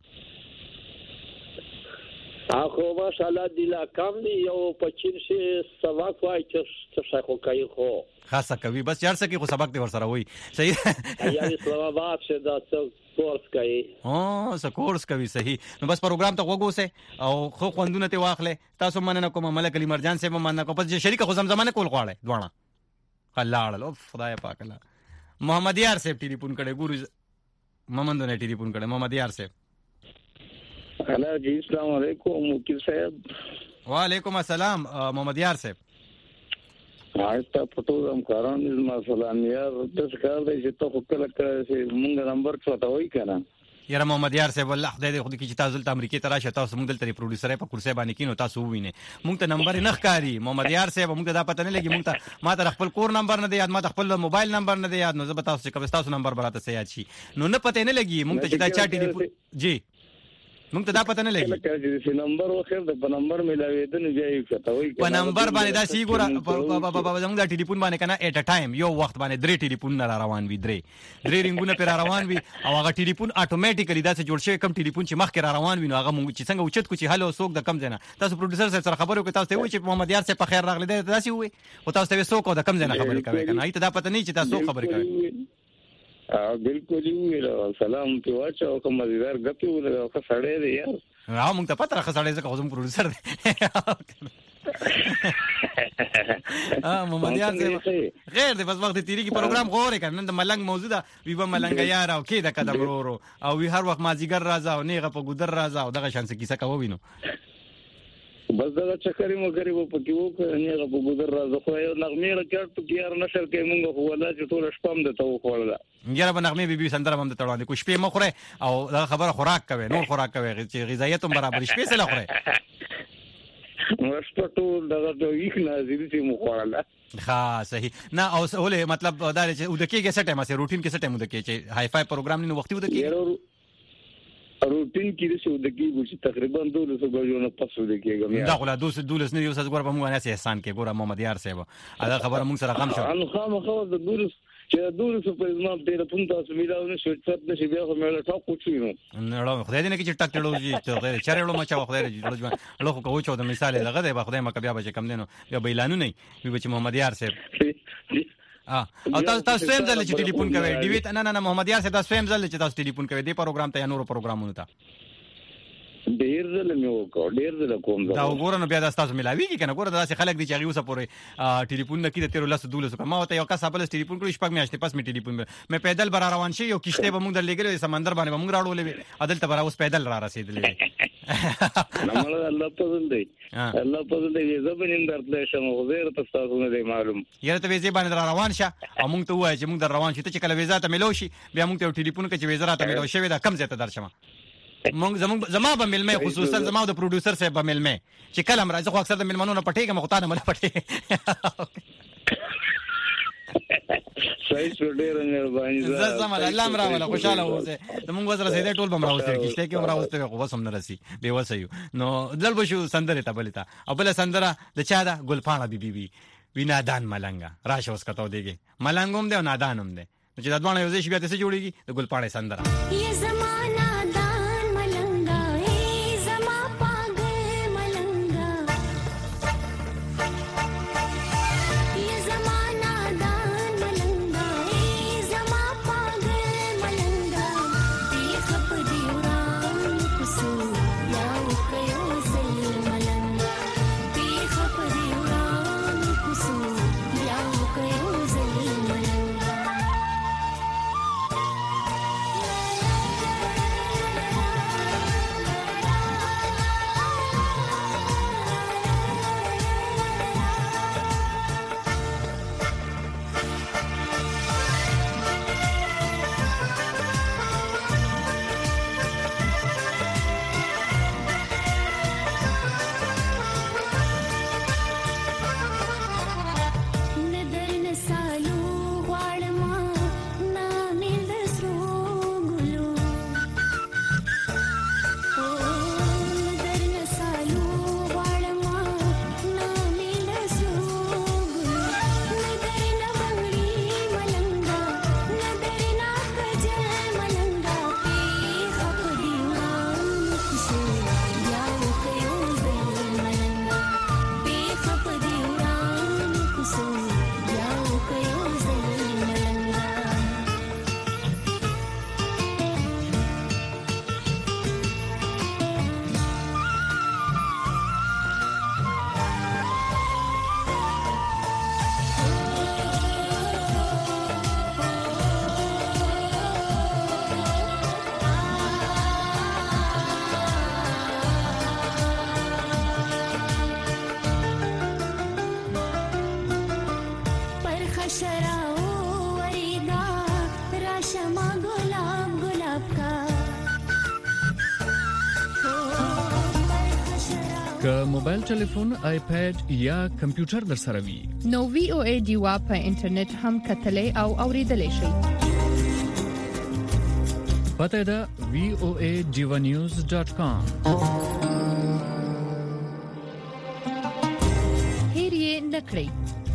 اخو ماشاءالله د لا کم دی یو پچین شي سبق وای چې څه خو کوي خو خاصه کوي بس یار سکی خو سبق دی ور سره وای صحیح یا اسلام آباد شه دا څه کورس کوي ها څه کورس کوي صحیح نو بس پروګرام ته وګوسه او خو خوندونه ته واخله تاسو مننه کوم ملک علی مرجان صاحب مننه کوم پس شریک خو زمزمانه کول غواړي دوانه خلاړ او خدای پاک الله محمد یار صاحب ټلیفون کړي ګورو محمد نه ټلیفون کړي محمد یار صاحب هلا جی السلام علیکم وکیل صاحب وعلیکم السلام محمد یار صاحب آیستا پټو هم کاران ما سلام یار د ښکار دی چې ته خپل کړه مونږ نمبر څه وای کنه یاره محمد یار صاحب الله خدای دې خو دې چې تاسو د امریکای ته راشه تاسو موږ دلته پروډوسر په کرسي باندې کینو تاسو وینئ موږ ته نمبر نه ښکاری محمد یار صاحب موږ ته دا پته نه لګي موږ ته ما ته خپل کور نمبر نه دی یاد ما ته خپل موبایل نمبر نه دی یاد نو زه به تاسو کوم تاسو نمبر براته سي یاد شي نو نه پته نه لګي موږ ته چې دا چا ټلیفون جی موږ ته دا پته نه لګي چې نمبر وخیر د په نمبر ملاوي د نه جاي کته وای په نمبر باندې دا سی ګور زموږ د ټلیفون باندې کنه اټ ا ټایم یو وخت باندې درې ټلیفون نه روان وي درې درې رنگونه پر روان وي او هغه ټلیفون اتوماتیکلی دا څه جوړ شوی کم ټلیفون چې مخ کې روان وي نو هغه موږ چې څنګه اوچت کو چې هالو سوق د کم ځنه تاسو پروډوسر سره خبرو کوي تاسو ته وای چې محمد یار صاحب په خیر راغلی دا تاسو وای او تاسو ته سوق د کم ځنه خبرې کوي کنه ایته دا پته نه چې تاسو خبرې کوي بالکل یو سلام په واچو کوم مزیدار غپی ولر خو سړی دی یار ها مونږ ته پته راخه سړی زکه کوم پروډوسر دی ها محمد یار غیر دی بس وخت تیری کی پروګرام غوړې کنه د ملنګ موضوع دا وی به ملنګ یار او کې د قدم ورو او وی هر وخت مازیګر راځه او نیغه په ګودر راځه او دغه شانس کیسه کوو وینو بس دا چکرې مو غریب په کې وو نیغه په ګودر راځه خو یو نغمه راکړ ته یار نشر کې مونږ خو ولا چې ټول شپم د تو خوړل یاره بنغمه بي بي سندره هم د تړوالې کو شپې مخره او دا خبره خوراک کوي نور خوراک کوي چې غذایت هم برابر شپې سره خوره ورسته ټول دغه د یخ نازل چې مو خوړل ها صحیح نه او ولې مطلب دا چې ودکیږي څه ټایم سره روټین کې څه ټایم ودکې چې هاي فای پروګرام نه وختي ودکې روټین کې څه ودکې چې تقریبا دوه سو بجو نه پس ودکېږم دا غلا دوه دوه نه یو څه ګور په موږ نه احسان کې ګور محمد یار صاحب دا خبره موږ سره کم شو ان خامخا د دوه چې دوه سو په ځما ټلیفون تاسو میلاو نه شو چې د شي بیا خو مې له ټاپ کوچینو نه خدای دې نه کې چې ټک ټړو چې غیر چرېړو مچا خدای دې جوړ لوخ کو چو د مثال لغه دې خدای ما کبیا به کم دینو بیا بیلانو نه وي چې محمد یار صاحب اه او تاسو تاسو سیم ځل چې ټلیفون کوي ډی وی نه نه محمد یار صاحب تاسو سیم ځل چې تاسو ټلیفون کوي دې پروګرام ته یا نور پروګرامونو ته ډیر ځل مې وکړ ډیر ځل کوم دا وګورنه بیا تاسو ملاوي کې کنه ګوره داسې خلک دي چې هغه اوسه پورې ټلیفون نه کیده تیر لاسو دولسو کما وته یو کس خپل ټلیفون کړو شپږ میاشتې پس مې ټلیفون مې پیدل بر روان شي یو کشته به موږ درلګل سمندر باندې موږ راړولې عدل ته بر اوس پیدل را رسیدلې نماله الله پزل دی الله پزل دی زبنین درته شمو غیر تاسو نه دی معلوم یاره ته ویزه باندې را روان شه او موږ ته وای چې موږ در روان شي ته چې کله ویزه ته ملو شي بیا موږ ته ټلیفون کې چې ویزه راته ملو شي دا کم زیاته درشمه مونږ زموږ زما به ملمه خصوصا زما د پروډوسر صاحب به ملمه چې کلم راځي خو اکثر د ملمنونو پټېګه مخته نه مله پټې صحیح ډېر مهرباني زه زما الله امر ولا خوشاله اوسه زموږ وزره سیده ټول بم راوستل کیشته کې راوستل خو وسم نه رسی به وسیو نو دل بشو سندره تبلتا او بل سندره د چا دا ګلپاڼه بي بي بي وینا دان ملنګا راشه اوس کتو دیږي ملنګوم دی او نادانم دی چې دا دوه یو ځای شي بیا څه جوړیږي د ګلپاڼه سندره یہ زمانہ که موبایل ټلیفون آیپاد یا کمپیوټر در سره وي نو وی او ای ډیوا په انټرنیټ هم کتلې او اوریدلې شي. پته ده وی او ای ډیوا نیوز ډاٹ کام. هیڅ نکړئ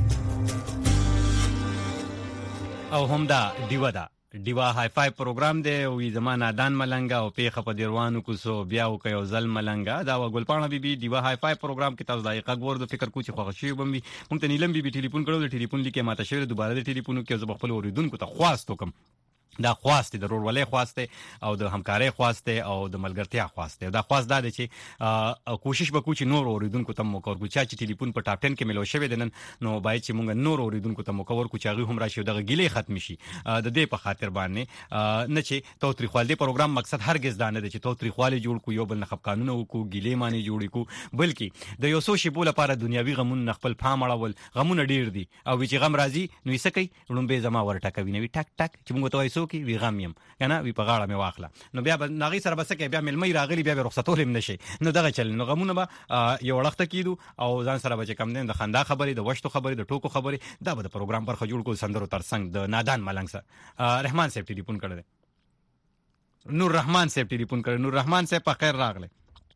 او هم دا ډیوا دا ډیوا های فای پروګرام دی او زمانہ دان ملنګا او پیخه په دیروانو کو سو بیا او کيو زل ملنګا دا و ګلپاڼه بي بي ډیوا های فای پروګرام کې تاسو دایقه غور د فکر کو چې خوښ شي بمبي مونږ ته نیلم بي بي ټلیفون کړو د ټلیفون لیکه ماته شوی دوباره د ټلیفونو کې زب خپل اوریدونکو ته خواست وکم دا خواسته د رورولې خواسته او د همکارۍ خواسته او د ملګرتیا خواسته دا خواست دا دی چې کوشش وکړو چې نور اوریدونکو ته مو کور کو چې ټلیفون په ټاپ ټن کې ملو شوی دنن نو باید چې مونږ نور اوریدونکو ته مو کور کو چې هغه هم راشي دغه ګیلې ختم شي د دې په خاطر باندې نه چې توتری خپل دې پروګرام مقصد هرگز دا نه دی چې توتری خپل جوړ کو یو بل نه خپ قانون وکړو ګیلې معنی جوړ کو بلکې د یو څو شی بوله لپاره دنیوي غمون خپل پام اړول غمونه ډیر دي او چې غم راځي نو یې سکی لومبه زما ورټکوي نو ټک ټک چې مونږ ته وایسو کې وی غم یم کنه وی په غاړه مې واخله نو بیا ناغي سره بس کې بیا ملمې راغلي بیا رخصتول هم نشي نو دغه چل نو غمونه به یو وخت کېدو او ځان سره بچ کم دین د خندا خبرې د وشتو خبرې د ټوکو خبرې دا به د پروګرام پر خجوړ کو سندرو ترڅنګ د نادان ملنګ سره رحمان صاحب ټلیفون کړل نور رحمان صاحب ټلیفون کړل نور رحمان صاحب په خیر راغله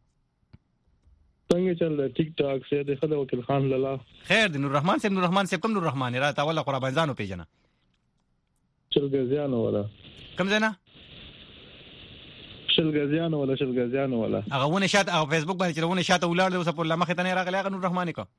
څنګه چل ټیک ټاک سه د خدای وکیل خان لاله خیر د نور رحمان صاحب نور رحمان صاحب کوم نور رحمان را تا ولا قربان ځانو پیژنه شلګزیان ولا کوم ځای نه شلګزیان ولا شلګزیان ولا هغه ونه شات او فیسبوک باندې چې ونه شات ولاړ اوس په لمخه ته نه راغلی هغه نور رحمان کو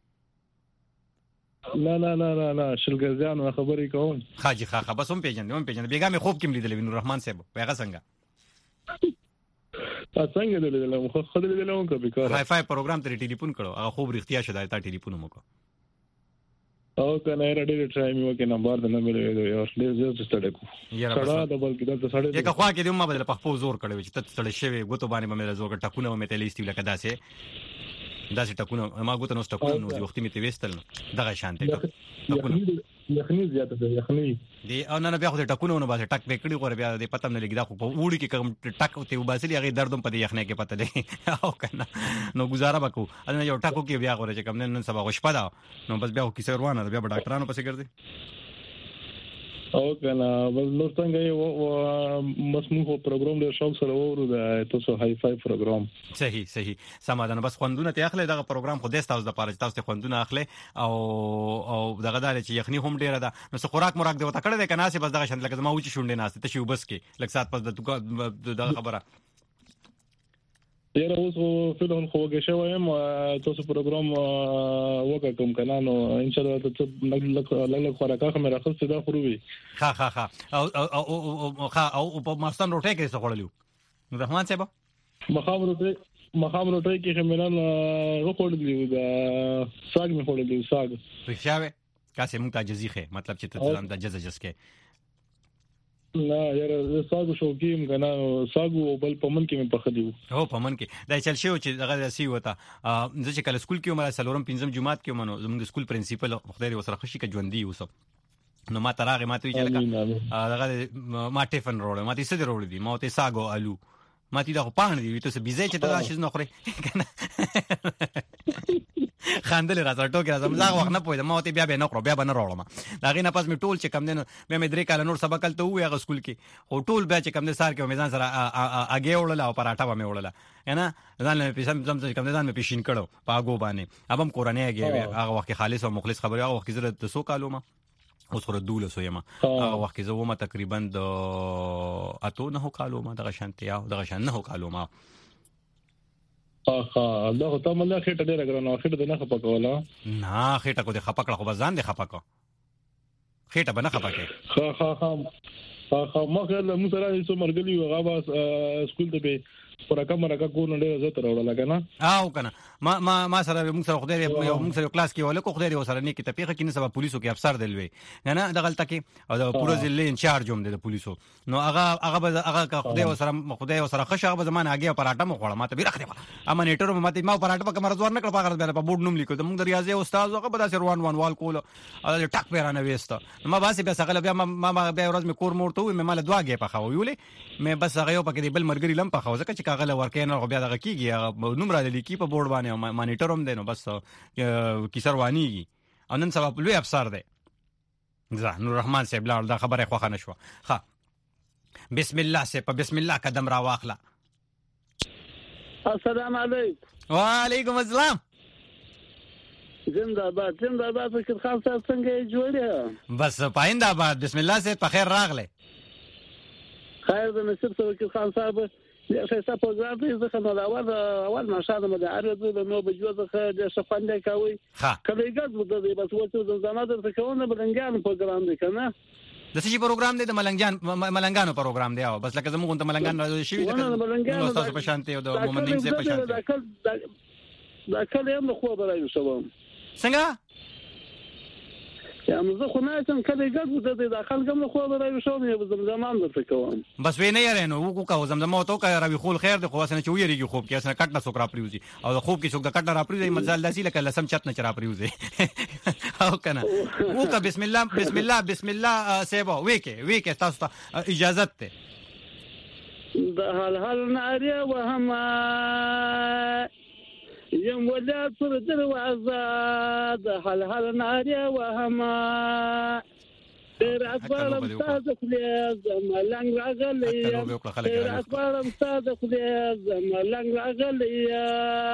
لا لا لا لا لا شلګزیان خبرې کوم خاجي خاخه بس هم پیژنې هم پیژنې بیګا مې خوب کې لیدل نور رحمان صاحب هغه څنګه څنګه لیدل مو خو لیدل مو کو بیکار هاي فاي پروګرام ته ټلیفون کړو هغه خوب رښتیا شوه دا ټلیفون مو کو او کنه راډیو ټرای مې وکړ نمبر د نمبر یو ډیر زیات ستړی کو سړا د بل کې د سړی یک خوا کې د ما بدل په خپل زور کړو چې ته سړی شوی غوتو باندې مې زور کړ ټکونه مې تلې استیل کدا سه دا چې ټکونه ما غوتو نو ټکونه نو وخت مې ته وستل دغه شانته ټکونه یخنی زیاته ده یخنی دی او نه بیا خو ټکونه نو باسه ټک پکړی غوړ بیا د پته نه لګی دا خو په وړي کې کوم ټک ته وباسلی هغه دردم په یخنه کې پته دی او کنه نو گزاره وکړو ان یو ټکو کې بیا غوړ چې کوم نن سبا خوشپه ده نو بس بیا کیسه روانه بیا په ډاکټرانو پسې ګرځي او کنه بل نو څنګه یو مسموح پروګرام له شوق سره ورو ده تاسو هاي فاي پروګرام صحیح صحیح سمادانه بس خوندونه ته اخلي دغه پروګرام خو دې تاسو د پاره تاسو ته خوندونه اخلي او او دغه دار چې یخني هم ډیره ده نو څه خوراک مراک دی وته کړه ده کنه سي بس دغه شند لکه ما و چې شونډې ناشته ته شی وبس کې لکه سات پس د دغه خبره یاره اوس فلم خو کې شوم تاسو پروګرام وکړ کوم کنه نو ان شاء الله ته لګ لګ خوراکه مې راخصه دا خروي ها ها ها او او ها او په ماستان روټه کې څه خړلو رحمان صاحب مخام روټه مخام روټه کې همنن غوړلې دا ساګ مې خړلې ساګ پښاوه کاسه مونږ ته جزيخه مطلب چې ته ځان د جزه جسکه نه یاره ساګو شو کېم کنه ساګو بل پمن کې مې پخدیو هو پمن کې دا چل شو چې دغه سی وته زه چې کله سکول کې عمره سلورم پنځم جمعات کې منو زموږ سکول پرنسپل خدای وسره خوشي کې ژوندۍ وسه نو ما تراغه ما ته ویل دغه ما ټیفن روړ ما ته څه روړ دي ما ته ساګو الو ما ته دا پان دي ته څه بيزه چې دا شي نه خوري خاندل راځه ټوکی راځه مزاغ وخت نه پوهیدم ما ته بیا به نه خورم بیا به نه راوړم دا غي نه پس می ټول چې کم دین مې مې درې کال نور سبق کلته وې هغه سکول کې او ټول بیا چې کم دین سار کې میزان سره اگې وړل او پراټا به مې وړل نه ځان له پیسم زم چې کم دین مې پېشین کړو پاګو باندې ابم قرانه اگې هغه وخت خالص او مخلص خبره هغه وخت زره د سو کالو ما اوس خو دوله سو یم هغه وخت زه ومه تقریبا د اته نه کالو ما دغه شانتیا دغه شان نه کالو ما اخا دا ته مله خېټه ډېر غره خېټه نه خپکولا نه خېټه کو دې خپکړه خو بزان دې خپکو خېټه بنه خپکه ها ها ها ها ما کله مو سره یې مرګلی و غابا سکول ته به پر کمره کا کو نه ډېر زته راوړل کنه او کنه ما ما ما سره موږ سره خدای یو موږ سره کلاس کې ولکو خدای سره نه کې تپیخه کې نه سبا پولیسو کې افسر دلوي نه نه د غلطه کې او د پوره ځلې انچارج هم د پولیسو نو هغه هغه هغه خدای سره خدای سره خشه هغه زمانه هغه پراټه مو خړم ته بیرخ دی اما نیټر ماته ما پراټه په کمر زور نه کړ پاګر په بورډ نوم لیکو د موږ د ریاضي استاد هغه په داسې روان وان وال کول او ټک پیرانه وېست ما باسي بیا څنګه بیا ما بیا ورځ مې کور مورته وې مې مال دواګه په خو ویولې مې بس هغه یو پکې بل مرګري لم په خو ځکه چې کاغله ورکې نه بیا دغه کیږي نوم را لیکي په بورډ باندې مانیټر هم دی نو بس کیسه روانيږي او نن سبا لوی افسر دی زه نور رحمان صاحب لاړ دا خبره خوخه نشوه ها بسم الله سه په بسم الله قدم را واخله السلام علیکم وعلیکم السلام زنده باد زنده باد فکر خاص څنګه جوړه بس پاینده باد بسم الله سه په خیر راغله خیر د نصیب سره کې خان صاحب یا څه په ځای ته ځکه نو دا اول اول نشاده مده عرض د نو بجوزه د شفاندې کوي کله ګز بده دی بس وته د زمانه د څخهونه بلنګان پروګرام دی کنه د څه پروګرام دی د ملنګجان ملنګانو پروګرام دی او بس لکه زموږ ته ملنګان راځي شي د تاسو په شانته او د مومنین څخه په شانته دا کله هم خو به راځو سبا څنګه یا موږ خو نه څنګه کله ګټو د داخل کوم خو به راځو شو نه زمزمان درته کوم بس وینې یاره نو وکړو کو زمزمه تو کا راوي خول خیر د خو اسنه چويریږي خوب کې اسنه کټ نه سوکرا پریوزي او د خوب کې څوک د کټ را پریوزي مزال داسي لکه لسم چت نه چر پریوزي او کنه وکړه بسم الله بسم الله بسم الله سیبو وکه وکه تاسو ته اجازه ته د حال حال ناري وهم يوم ولا صرت الوعزة حل حل ناري وهما دير أكبر مستاذ خليز ملنگ رغليا دير أكبر مستاذ خليز ملنگ رغليا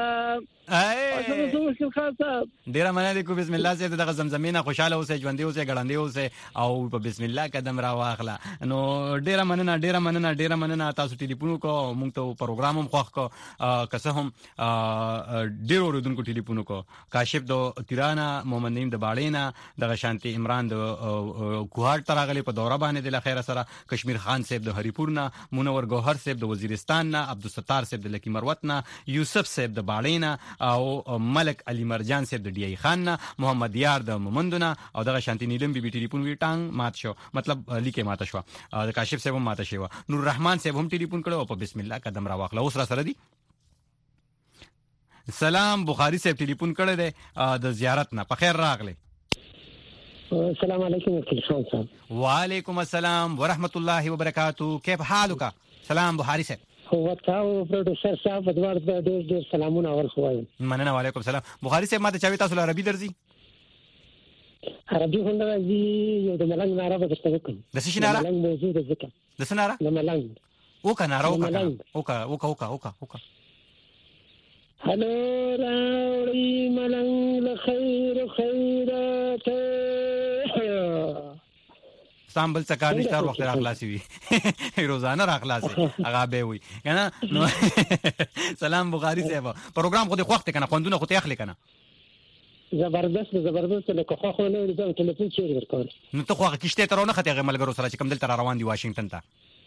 ډیره مننه لیکو بسم الله سي دغه زمزمینه خوشاله اوسه ژوندۍ اوسه ګړندې اوسه او په بسم الله قدم را واخله نو ډیره مننه ډیره مننه ډیره مننه تاسو ټلیفون کو مونږ ته پروګرام هم خوښ کو کسه هم ډیرو ردونکو ټلیفون کو کاشف دو تیرانا محمد نیم د باړینا دغه شانتي عمران د کوهاټ تراغلی په دوره باندې د لخر سره کشمیر خان صاحب د هریپورنا منور گوهر صاحب د وزیرستان نه عبدالستار صاحب د لکی مروت نه یوسف صاحب د باړینا او ملک علی مرجان صاحب د ډی ای خان نه محمد یار د مومندونه او دغه شانتی نیلم بي بي ټلیفون وی ټانګ مات شو مطلب لیکه مات شو د کاشف صاحب مات شو نور رحمان صاحب هم ټلیفون کړو په بسم الله قدم را واخله اوس را سره دی سلام بخاری صاحب ټلیفون کړی دی د زیارت نه په خیر راغله السلام علیکم وکیل خان صاحب وعلیکم السلام ورحمۃ اللہ وبرکاتہ کیف حالک سلام بخاری صاحب هو تاو پروډوسر صاحب ادوار د ډېر ډېر سلامونه ورخوای مننه وعلیکم السلام بخاری صاحب ماته چاوي تاسو عربي درځي عربي هنده راځي یو د ملنګ ناره به درته وکم د څه ناره ملنګ موضوع د ذکر د څه ناره د ملنګ او کا ناره او کا او کا او کا او کا او کا هلو راوړي ملنګ له خیر خیرات سامبل څخه نشته وخت را خلاصي وي روزانه را خلاصي هغه به وي کنه نو سلام بخاری صاحب پروګرام خو د وخت کنه خوندونه خو ته اخلي کنه زبردست زبردست له خو خو نه د ټلیفون چیر ورکول نو ته خو کیشته ترونه خته غملګرو سره چې کوم دلته روان دي واشنگټن ته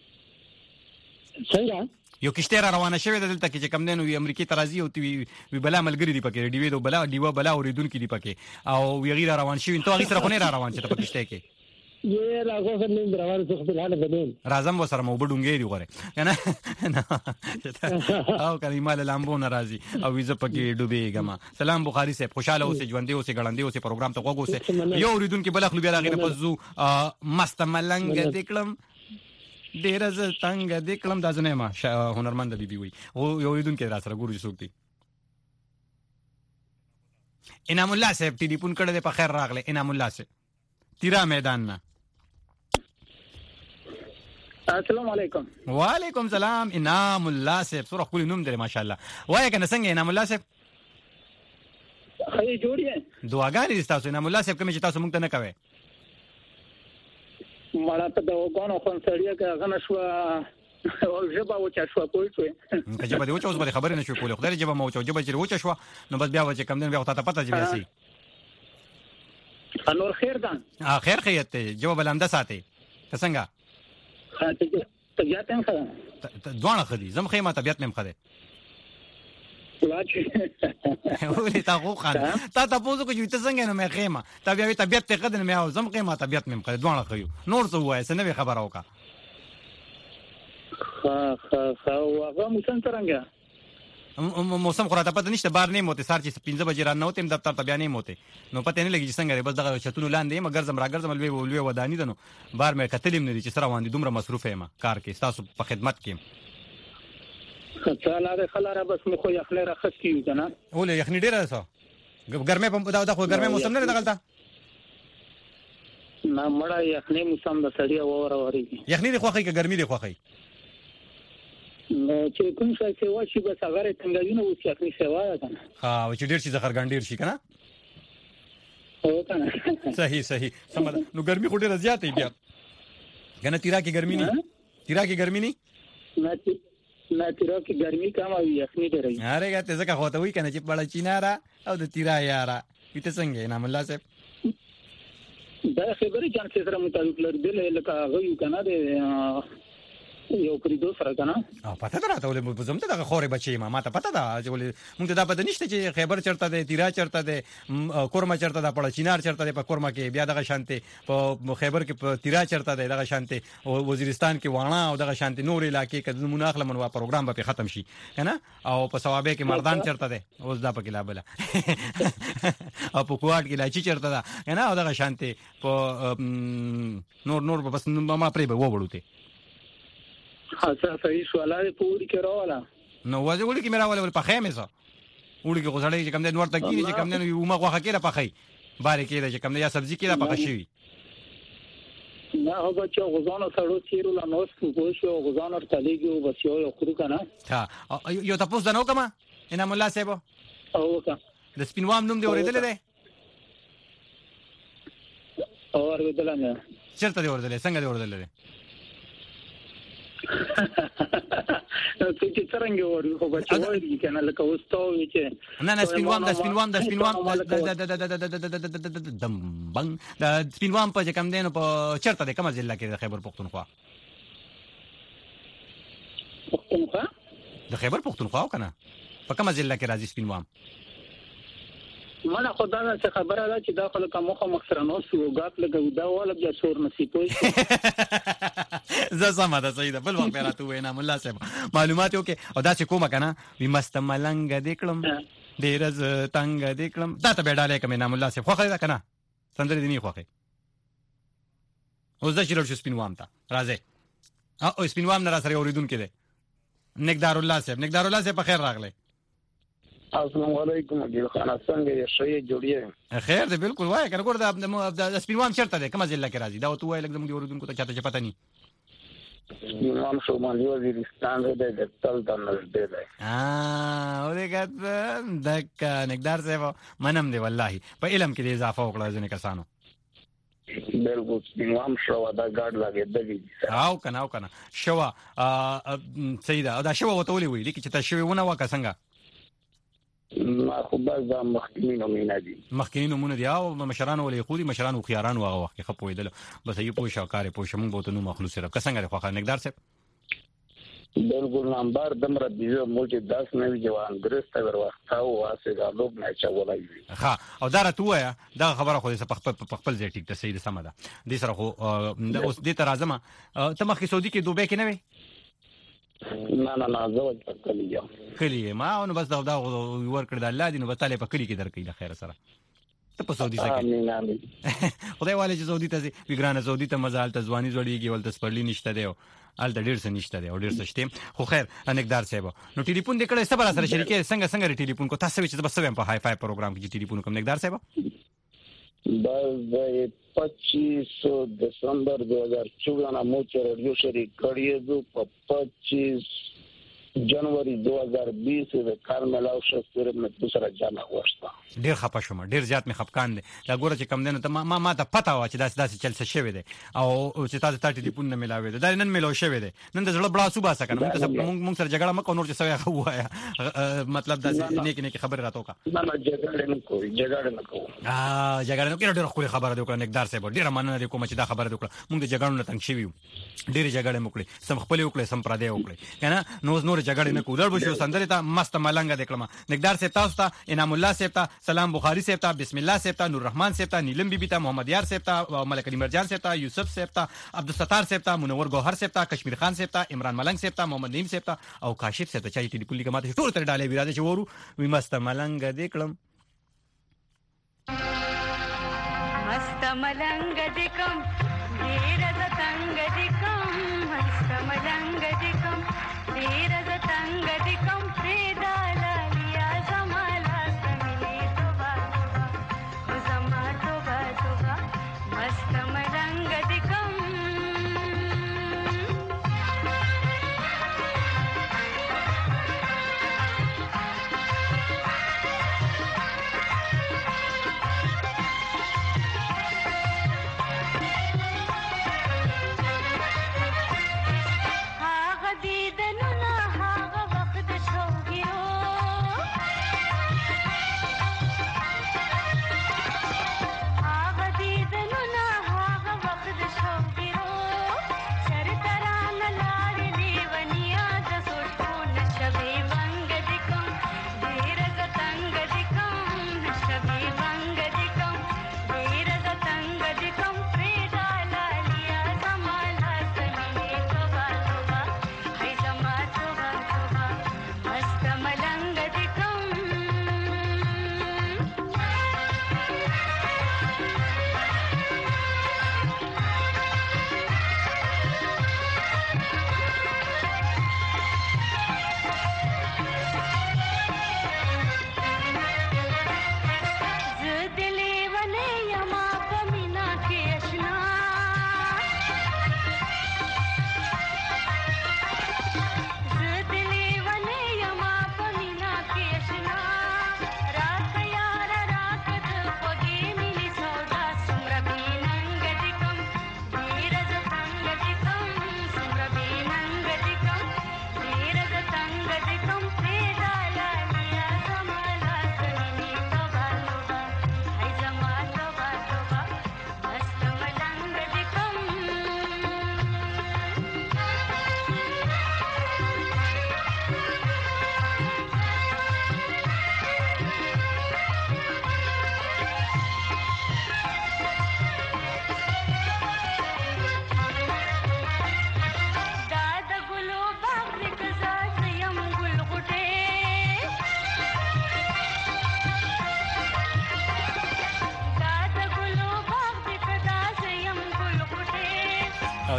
څنګه یو کشته را روانه شوې د دلته کې چې کم دنو وی امریکای ترازی او وی بلا ملګری دی پکې ډیوی دو بلا دیوا بلا اوریدونکو دی پکې او وی غیر روان شوی ته غیر سره خو نه را روان چې ته پکې شته کې یې راغو سره نیم روان څه په حاله بدل راځم و سره مو بډونګې دی غره کنه او کلمه لامبو ناراضي او ویزه پکې ډوبې ګما سلام بخاری صاحب خوشاله اوسه ژوندې اوسه ګړندې اوسه پروګرام ته وګوسه یو اوریدونکو بل خپل بیا غیر پزو مست ملنګ دکلم ډیر ز تنگ دکلم د ځنه ما هنرمند بي بي وي او یو اوریدونکو را سره ګوري سوکتي انعام الله صاحب ټلیفون کړه په خیر راغله انعام الله صاحب تیرا میدان نه السلام علیکم وعلیکم سلام انعام الله صاحب سره خپل نوم دی ماشاءالله وای کنه څنګه انعام الله صاحب خی جوړی دعاګانې تاسو انعام الله صاحب کوم چې تاسو مونږ ته نه کوي مړه په دغه خون سړیا کې غنه شو او جبا و چا شو پوي شو که جبا دی و چا اوس به خبرې نشو کولای خدای جبا مو چا جبا چې و چا شو نو بس بیا و چې کم دین بیا ته پته چې بیا سي انور خیر دان خیر خیت جواب بلنده ساتي څنګه طبيعت هم خده دوانه خدي زم خیمه طبيعت مم خده ولې تا خو خان تا تاسو کو چې څنګه نه مې خیمه طبيعت طبيعت ته خدن مې او زم خیمه طبيعت مم خده دوانه خيو نور څه وای څه نه خبر اوکا خا خا خا واغه موسم څنګه موسم خو راته پته نشته بار نه موته سار چې پنځه بجې را نوتم دفتر ته بیا نه موته نو پته نه لګي چې څنګه بس دغه چتونو لاندې مګر زم راګر زم لوي لوي ودانی دنو بار مې کتلم نه دي چې سره وان دي دومره مصروف یم کار کې تاسو په خدمت کې خلاله خلاله بس مخ یو خلره راخص کیو کنه ولې یخنی ډیره ده ګرمه په دا خو ګرمه موسم نه دغلطه نه مړه یخنی موسم د سړی اور اوري یخنی دی خوخی که ګرمي دی خوخی چې کوم څه چې واشي بس هغه څنګه وینو چې خپل سیوا ده کنه ها او چې ډیر شي زخر ګان ډیر شي کنه هو کنه صحیح صحیح سمه نو ګرمي خو ډیره زیاته بیا کنه تیرا کې ګرمي نه تیرا کې ګرمي نه نه نه تیرا کې ګرمي کم او یخني ډیره اره ګټه ځکه خو ته وی کنه چې بڑا چینارا او د تیرا یارا ایته څنګه نام الله صاحب دا خبرې جان سره مطابق لري لکه غوي کنه د یو پریدو سره کنه او پته دراته ولې زم ته دغه خوري بچي ما ماته پته ده چې ولې مونږ ته دا پته نشته چې خیبر چرته ده تیرا چرته ده کورما چرته ده پړ چینار چرته ده په کورما کې بیا دغه شانته په خیبر کې په تیرا چرته ده دغه شانته وزیرستان کې وانا او دغه شانته نور علاقې کې د مناخله منوا پروګرام به ختم شي کنه او په ثوابه کې مردان چرته ده اوس دا پکې لا بل او په کوټ کې لا چی چرته ده کنه او دغه شانته په نور نور بس ما پرې به وړوته خاصه صحیح سوالای پوری کې راواله نو وځي وړي کې میرا ولې په خیمه سو وړي کې غوړې چې کم دې نور تکینی چې کم دې یو ما غوخه کې را پخې بارې کې چې کم دې یا سبزی کې را پخې شي نه هغه بچو غزانو سره چیرو لا نوس کو شو غزانو تلګي او بس یو خورو کنه ها یو تاسو دا نو کما ان مولا صاحب او کا د سپینوام نوم دې اورېدل دې اورېدل نه چیرته دې اورېدل څنګه دې اورېدل دې څه چې څنګه وری خو بچو وایي کنه لکه وستوي چې نه نه سپینوام د سپینوام د سپینوام دم بنګ د سپینوام په کم دینو په چرته د کومه ضلع کې د خیبر پختونخوا پختونخوا د خیبر پختونخوا کنه په کومه ضلع کې راځي سپینوام مله خدای څخه خبره ده چې دا خلک مخه مخسرانو سوګات لګو دا ولا بیا سور نصیب وي زه سم ده صحیح ده بل وخت راته وینا مولا صاحب معلومات یو کې او دا چې کومه کنه وي مست ملنګ دکړم ډیر ز تنگ دکړم دا ته بیډاله کوم نه مولا صاحب خوخه ده کنه سندري دی نه خوخه اوس دا چې ورشو سپینوام ته راځي او سپینوام نه را سره اوریدون کې ده نګدار الله صاحب نګدار الله صاحب په خیر راغله السلام علیکم ګل خان څنګه یې شې جوړیه خیر ده بالکل وای کنه ګور دا د سپینوام چرته ده کومه ضلع کې راځي دا تو وای لکه زموږ اوریدونکو ته چاته پته نه سپینوام شمالي وزیرستان ده د تل د نږدې ده اه اورګه دک نګدار صاحب منم دی والله په علم کې اضافه وکړه ځنه کسانو بالکل سپینوام شو دا ګاډ لګېدلی او کنه او کنه شو سیدا دا شو وته ولي وی لیکي چې تا شو ونه وکا څنګه ما خو بس دا مخکینو مینا دي مخکینو مونږ دی او مشرانو ولې خو دي مشرانو خيارانو هغه وخت خپویدل بس یو پوه شاکارې پوه شمون بوته نو مخلوص سره څنګه خو نګدار صاحب بالکل نمبر دمر دیو موټي داس نه جوان درسته ور وخت او واسه دا لوب نه چولای ها او دا راته وایا دا خبره خو دې په خپل ځای ټیک ته سید سم ده دې سره خو اوس دې تر اعظم ته مخکې سعودي کې دوبه کې نه وي نه نه نه زوج کلی یم کلی ما نو بس دا دا ور کړ د الله دې نو بتاله په کلی کې درکې د خیر سره ته په سعودي سره امين امين خدای والي چې سعودي ته وګرانه سعودي ته مزال ته ځواني جوړیږي ولته سپړلی نشته دی ال د ډیر څه نشته دی او ډیر څه شته خو خیر انګدار صاحب نو ټلیفون دې کړه سبا سره شریکې څنګه څنګه ټلیفون کو تاسو چې بس په هاي فای پروګرام کې ټلیفون کوم انګدار صاحب بس पच्चीस दिसंबर दो हजार चौदह ना मोचे रेडियो शरीक करिए जो पच्चीस जनवरी दो हजार बीस में कारमेला शस्त्र में दूसरा जाना हुआ था ډیر خپه شوم ډیر زیات می خپکان دي دا ګوره چې کم دنه ته ما ما ته پتا و چې داس داس چل څه شوی دی او چې تاسو ته ټلیفون نه ملاوي دا نن ملو شوی دی نن د زړه بلا صوبه سکنه موږ موږ سره جګړه مکو نور چې سوي خوایا مطلب دا نیک نیک خبر راتو کا نه نه جګړه نه کوي جګړه نه کوي ا جګړه نو کړه ډیر خو خبره دی وکړه نګدار صاحب ډیر مننه دی کوم چې دا خبره دی وکړه موږ د جګړو نه تنګ شویو ډیر جګړه مکړي سم خپل وکړي سم پردې وکړي کنه نو نور جګړه نه کولر بشو سندره ته مست ملنګ دکړه نګدار صاحب تاسو ته انعام الله صاحب ته سلام بخاری صاحب ته بسم الله صاحب ته نور رحمان صاحب ته نیلم بیبي ته محمد یار صاحب ته ملک علی مرجان صاحب ته یوسف صاحب ته عبدالستار صاحب ته منور گوهر صاحب ته کشمیر خان صاحب ته عمران ملنګ صاحب ته محمد نیم صاحب ته او کاشف صاحب ته چې ټلیفون لیکه ماته ټول تر ډاله ویراده چې ورو وي مست ملنګ دکړم مست ملنګ دکم ډیر د تنگ دکم مست ملنګ دکم ډیر د تنگ دکم پیدا لالیا زمالا سملی توبا توبا زما توبا توبا مست ملنګ دکم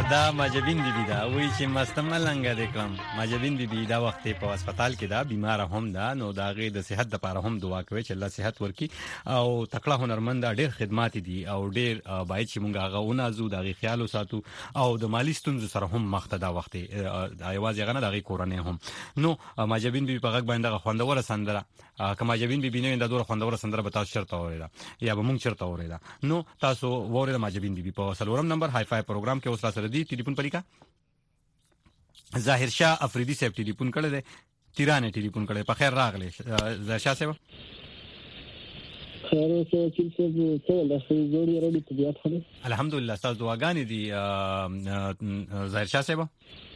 دا ماجبین بیبي دا وایي چې مست ملنګ د کلم ماجبین بیبي دا وخت په هسپتال کې دا بیمار هم دا نو دا غي د صحت لپاره هم دعا کوي چې الله صحت ورکړي او تکړه هنرمند ډېر خدمات دي او ډېر باید چې مونږ هغه ونازو دا غي خیال وساتو او د مالی ستونزو سره هم مخ ته دا وخت ایواز یغنه دا غي کورنۍ هم نو ماجبین بیبي په غږ باندې خوندور سندره کما ماجبین بیبي نه دا ډوره خوندور سندره به تاسو چرته اوریدا یا به مونږ چرته اوریدا نو تاسو وره ماجبین بیبي په سلورم نمبر هاي فای پروګرام کې اوس سره دی ټلیفون پریکا ظاهر شاه افریدی صاحب ټلیفون کړی دی تیرانه ټلیفون کړی په خیر راغلی ظاهر شاه صاحب خیر اوسه چې څه څه د خېزوري رډي طبيعت خو الحمدلله تاسو دعاګانې دي ظاهر شاه صاحب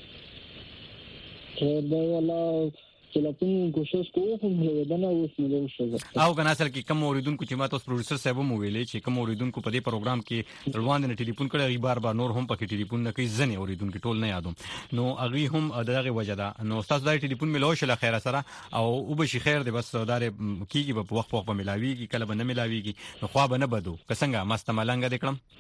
خیر دی والله چلتون کوشش کوو خو دا نه اوس نه وشو او کنه اصل کې کوم اوریدونکو چې ما تاسو پروډوسر صاحب مو ویلې چې کوم اوریدونکو په دې پروګرام کې روان دي ټلیفون کړي بار بار نور هم پکې ټلیفون نه کوي ځنه اوریدونکو ټول نه یادوم نو هغه هم دغه وجه ده نو تاسو دا ټلیفون ملو شل خیر سره او او به خیر دی بس دار کیږي په وخت وخت په ملاویږي کله به نه ملاویږي نو خو به نه بدو کسنګه مست ملنګ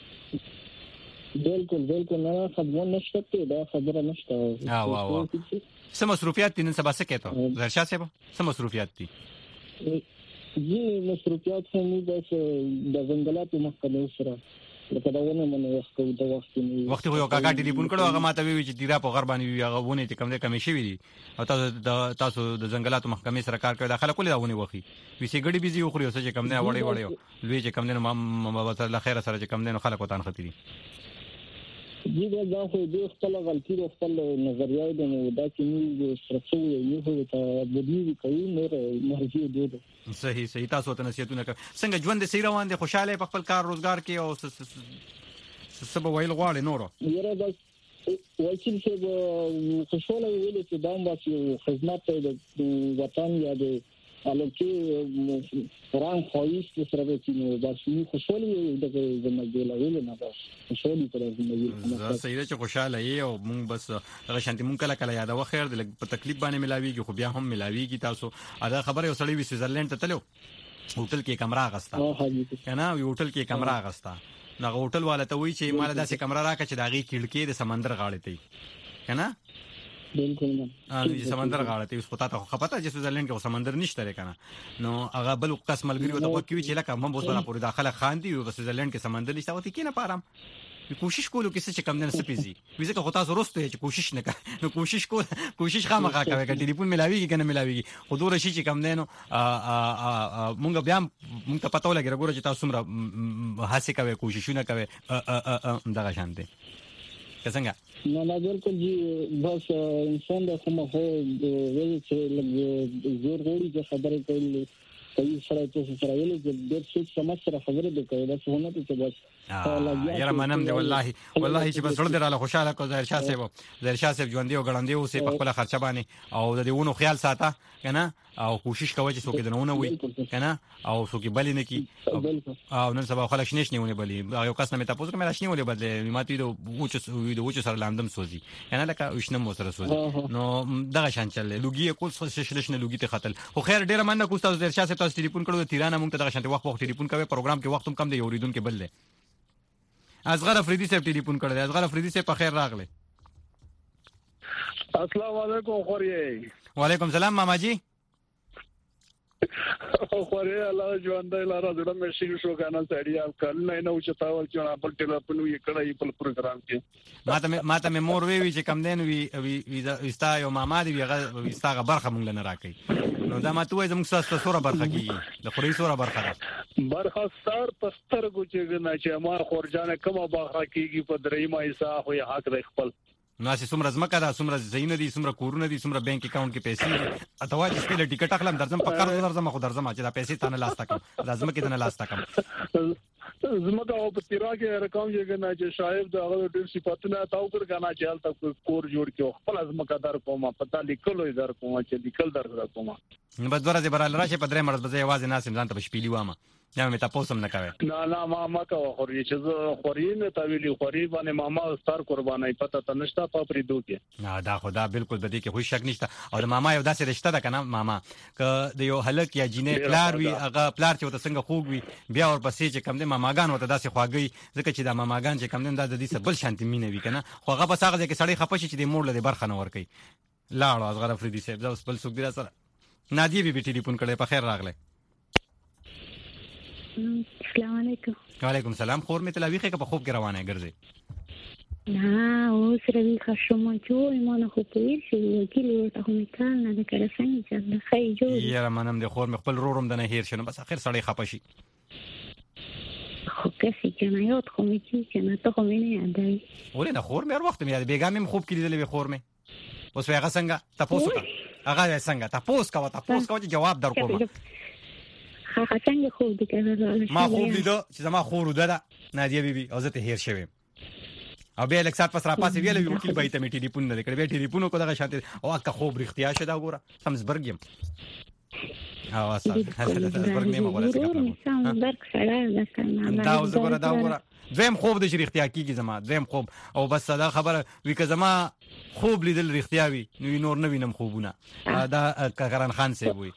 دکړم بالکل بالکل نه خبرونه نشته دا خبره نشته اه واه واه څه مصروفیات دي نن سبا څه کوي ظاهر شاه صاحب څه مصروفیات دي جی مصروفیات هم بس د ځنګلاتو مخکنه سره لکه دا ونه منه وخت د وخت نه وخت یو کاګه ټلیفون کړو هغه ماته وی چې ډیره په غر باندې وی هغه ونه چې کم دې کمی شي وی او تاسو تاسو د ځنګلاتو محکمې سره کار کوي داخله کولې دا ونه وخی وی سي ګډي بيزي خو چې کم نه وړي وړي لوی چې کم نه ما وته خیر سره چې کم نه خلک وتان خطري جی دا خو د خپل غلطي او خپل نظریه د دا چې موږ سرڅو یو هو ته بدلی کوي نور مرجو دی صحیح صحیح تاسو ته نصیحتونه کوي څنګه ژوند سي روان دي خوشاله په خپل کار روزګار کې او سبب ویل غواړي نورو یره دا وایي چې خوشاله ویل چې دا مو خدمت د وطن یا د الکه قرآن خوایست سره چې نو بس نو خوشاله د زمګي لاول نه بس خوشاله پر زمګي زه سیده چې خوشاله یې او مونږ بس هغه شانتي مونږ کله کله یاد وخیر د په تکلیف باندې ملاویږي خو بیا هم ملاویږي تاسو ادا خبره یو سړی وی سویزرلند ته تلو هوټل کې کمره غستا کنه وی هوټل کې کمره غستا نو هوټل والا ته وی چې مال داسې کمره راکړه چې داغي کړکۍ د سمندر غاړه ته کنه بالکل نه سمندر غاړه ته اوس پتا ته خپته چې سویزرلند کې سمندر نشته کنه نو هغه بل قسم ملګری وته کوي چې لکه هم بوسره پورې داخله خاندي او سویزرلند کې سمندر نشته وته کې نه پارم کوشش کولو کې څه کم نه سپیزي ویزه که تاسو وروسته چې کوشش نه کوي نو کوشش کول کوشش خامخا کوي چې ټلیفون ملاويږي کنه ملاويږي خو دوه شي چې کم نه نو مونږ بیا مونږ ته پته ولګي راګوره چې تاسو سمره هڅه کوي کوششونه کوي دغه شان دي څنګه نه نه بالکل جی بس انسان د کومه هو ویل چې لږ زور غوړي چې خبرې کوي کوي سره چې سره ویل چې د څه سمج سره خبرې وکړي دا څونه ته بس یاره منم دی والله والله چې بس ورته رااله خوشاله کو ظاهر شاه صاحب ظاهر شاه صاحب ژوند دی او ګړندې اوسې په خپل خرچه باندې او د دیونو خیال ساته کنه او کوشش کوي چې څوک دنهونه وي کنه او څوک بلې نه کی او نن سبا خلک شنه شنه ونی بلې یو کس نه مې تاسو کومه شنه ولې بدلې ماته د وچو د وچو سره لاندم سوزي کنه لکه وښنه مو سره سوزي نو دغه شان چل لوګي کول څه شلشنه لوګي ته خطل خو خیر ډیره مننه کوم تاسو ظاهر شاه صاحب تاسو ټلیفون کړو تیرانه مونږ ته دغه شان وخت وخت ټلیفون کوي پروګرام کې وخت هم کم دی اوریدون کې بل دی اصغر افریدی صاحب ټلیفون کړی اصغر افریدی صاحب په خیر راغله السلام علیکم خوري وعلیکم السلام ماما جی خوري الله ژوند لاره زړه مې شي شو کنه سړی کله نه نو چې تاول چې خپل ټلیفون یې کړی په پروګرام کې ماته ماته مې مور وی چې کم دین وی وی استا یو ماما دی وی استا برخه مونږ نه راکې نو دا ماته وای زموږ سره سوره برخه کیږي د خوري سوره برخه ده برخه ستار پستر کو چې نه چې ما خورجانه کومه برخه کیږي په درېما حصہ خو حق د خپل نو چې څومره زمکه ده څومره زینه دي څومره کورونه دي څومره بانک اکاونټ کې پیسې دي اته واجب سپیل ټیکټ اخلم درځم په کار درځم خو درځم چې دا پیسې تانه لاس تکم لازم کې تانه لاس تکم زمکه او په تیرا کې رقم یې نه چې شاید دا غو ډیر صفاتونه تاو کړ کنه چې حالت کور جوړ کې خپل زمکه در کومه پتا لیکلو در کومه چې لیکل در کومه نو بس ورځ به راځي په درې مرز به یوازې ناسم ځان ته شپېلی وامه یا مې تاسو هم نه کوي نه نه ما ما کا خوري چې زه خوري مې تا ویلي خوري باندې ماما ستار قربانای پته ته نشته په پریدو کې نه دا خدا بالکل بدی کې خو شک نشته او ماما یو داسې رشتہ ده کنه ماما ک د یو هلک یا جینې پلار وی هغه پلار چې وته څنګه خوګ وي بیا ور پسې چې کم دي ماماګان وته داسې خواږي ځکه چې دا ماماګان چې کم دي د دې سبل شانتي مینه وی کنه خو هغه بس هغه کې سړی خپشي چې د مور له برخه نه ور کوي لاړو از غره فریدي صاحب دا بل څوک دی سره نادی بي بي ټلیفون کړي په خیر راغله السلام علیکم وعلیکم السلام خور می تلاویخه که په خوب کې روانه ګرځي نه او سره وی خشم جو ایمان خو پویر شي وکیل ورته کوم کار نه د کړه څنګه چې د خی جو یاره منم د خور می خپل رورم د نه هیر شنه بس اخر سړی خپشي خو کسي چې نه یو خو می چې نه ته خو می نه یادای ولې نه خور می هر وخت می یاد بیګا می خوب کې لیدلې به خور می اوس هغه څنګه تاسو ته هغه څنګه تاسو کا تاسو کا جواب درکوم هغه څنګه خو دې کړل ما خوب لیدو چې زما خور وده نادیه بیبي او زه ته هیر شوم او بیا لکه سات پس را پاسې ویل یو وکیل به ته می ټلیفون نه کړی به ټلیفون کو دغه شاته او که خوب رښتیا شه دا ګوره سمزبرګ يم او اصل سمزبرګ نه مغول څه سمزبرګ سره دا کنه دا وګوره دا وګوره دویم خوب د رښتیا کیږي زما دویم خوب او بس دا خبره وی که زما خوب لیدل رښتیا وي نو نور نه وینم خوبونه دا کاران خان سی وي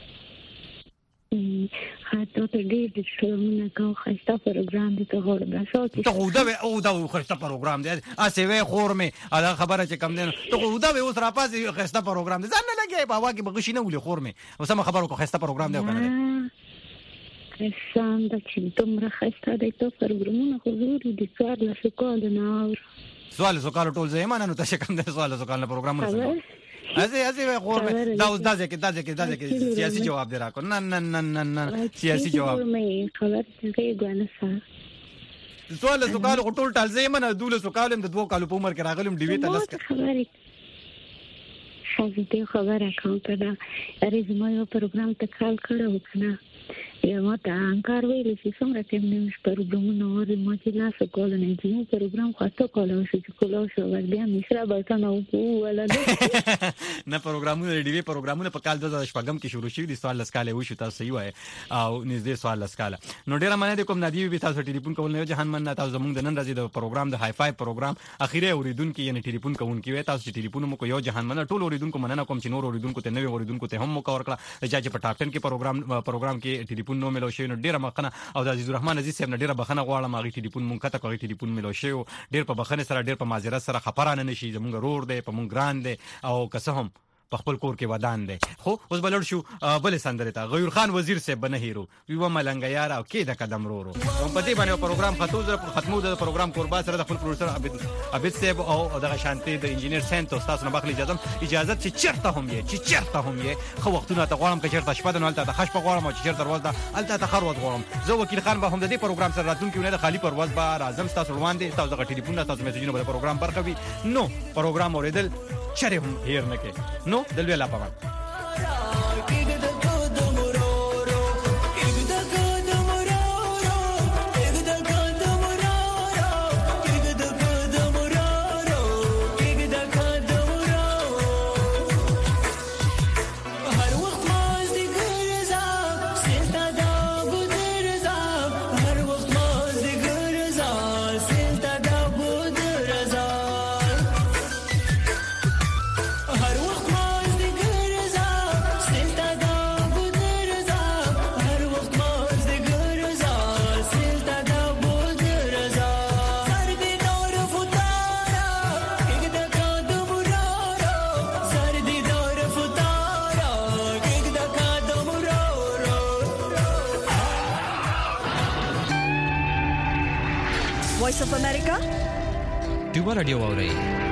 حتی ته ډېر د شومنه کو خسته پروګرام دي ته هور دا شو ته خو دا او دا خسته پروګرام دی اسې وې خور مې دا خبره چې کم دین ته خو دا اوس را پاسې خسته پروګرام دی ځان نه لګي په هوا کې بغشي نه ولې خور مې اوس ما خبرو کو خسته پروګرام دی کنه کسان د چې تمره خسته دی ته پروګرامونه خو ضروري دي کار له سکول نه اور سوال سوال ټول زمانه نو ته کوم د سوال سوال پروګرامونه ازي ازي خور مې دا اوس دازه کې دازه کې دازه کې سیاسي جواب دی راکو نه نه نه نه سیاسي جواب مې خبر څنګه غواړم سره سوال سوال ټول ټال زمانه دوله سوال د دوه کالو په عمر کې راغلم ډیوی ته لسک خبرې خو دې خبره کوم ته دا ریزمو یو پروګرام ته کال کړو کنه یو ماته انکار ویل چې څنګه تم نیمش پروګرامونه ور ما چې لاس کول نه دي پروګرام خاطر کولو چې کولو شو وربیا مشره بلته نو ولا نه پروګرامونه ډیوی پروګرامونه په کال دوه هزار شپږم کې شروع شوی دي سوال لسکاله وشو تاسو صحیح وای او نږدې سوال لسکاله نو ډیره مننه کوم نادی به تاسو ټلیفون کول نه جهان من تاسو زموږ د نن ورځې د پروګرام د های فای پروګرام اخیری اوریدونکو یعنی ټلیفون کوونکی وای تاسو ټلیفون مو کو یو جهان من ټول اوریدونکو مننه کوم چې نور اوریدونکو ته نوې اوریدونکو ته هم مو کور کړه چې په ټاپ ټن کې پروګرام پروګرام کې ټلیفون نو ملو شي نو ډیره مخنه او د عزیز الرحمن عزیز صاحب ډیره بخنه غواړم هغه ټلیفون مونږ کته کوي ټلیفون ملو شي ډیر په بخنه سره ډیر په معذرت سره خبرانه نشي زمونږ رور دی په مونږ ګران دی او که هم په خپل کور کې ودان دی خو اوس بلل شو بل سندره ته غیور خان وزیر صاحب بنه هیرو ویو ملنګ یار او کې د قدم رورو هم په دې باندې پروګرام ختمو زره ختمو د پروګرام قربا سره د خپل پروډوسر عبد عبد صاحب او دغه شانتي د انجینیر سنتو تاسو نه بخلی اجازه اجازه چې چرته هم یې چې چرته هم یې خو وختونه ته غواړم چې چرته شپه نه الته خش په غواړم چې چرته ورځ الته ته خروت غواړم زه وکیل خان به هم د دې پروګرام سره راتلونکي نه خالی پرواز به اعظم تاسو روان دي تاسو د ټلیفون تاسو میسجونه په پروګرام برخوي نو پروګرام اوریدل چره هم هیر نه کې نو دلوي لا پوان Voice of America ډیوا رادیو اورئ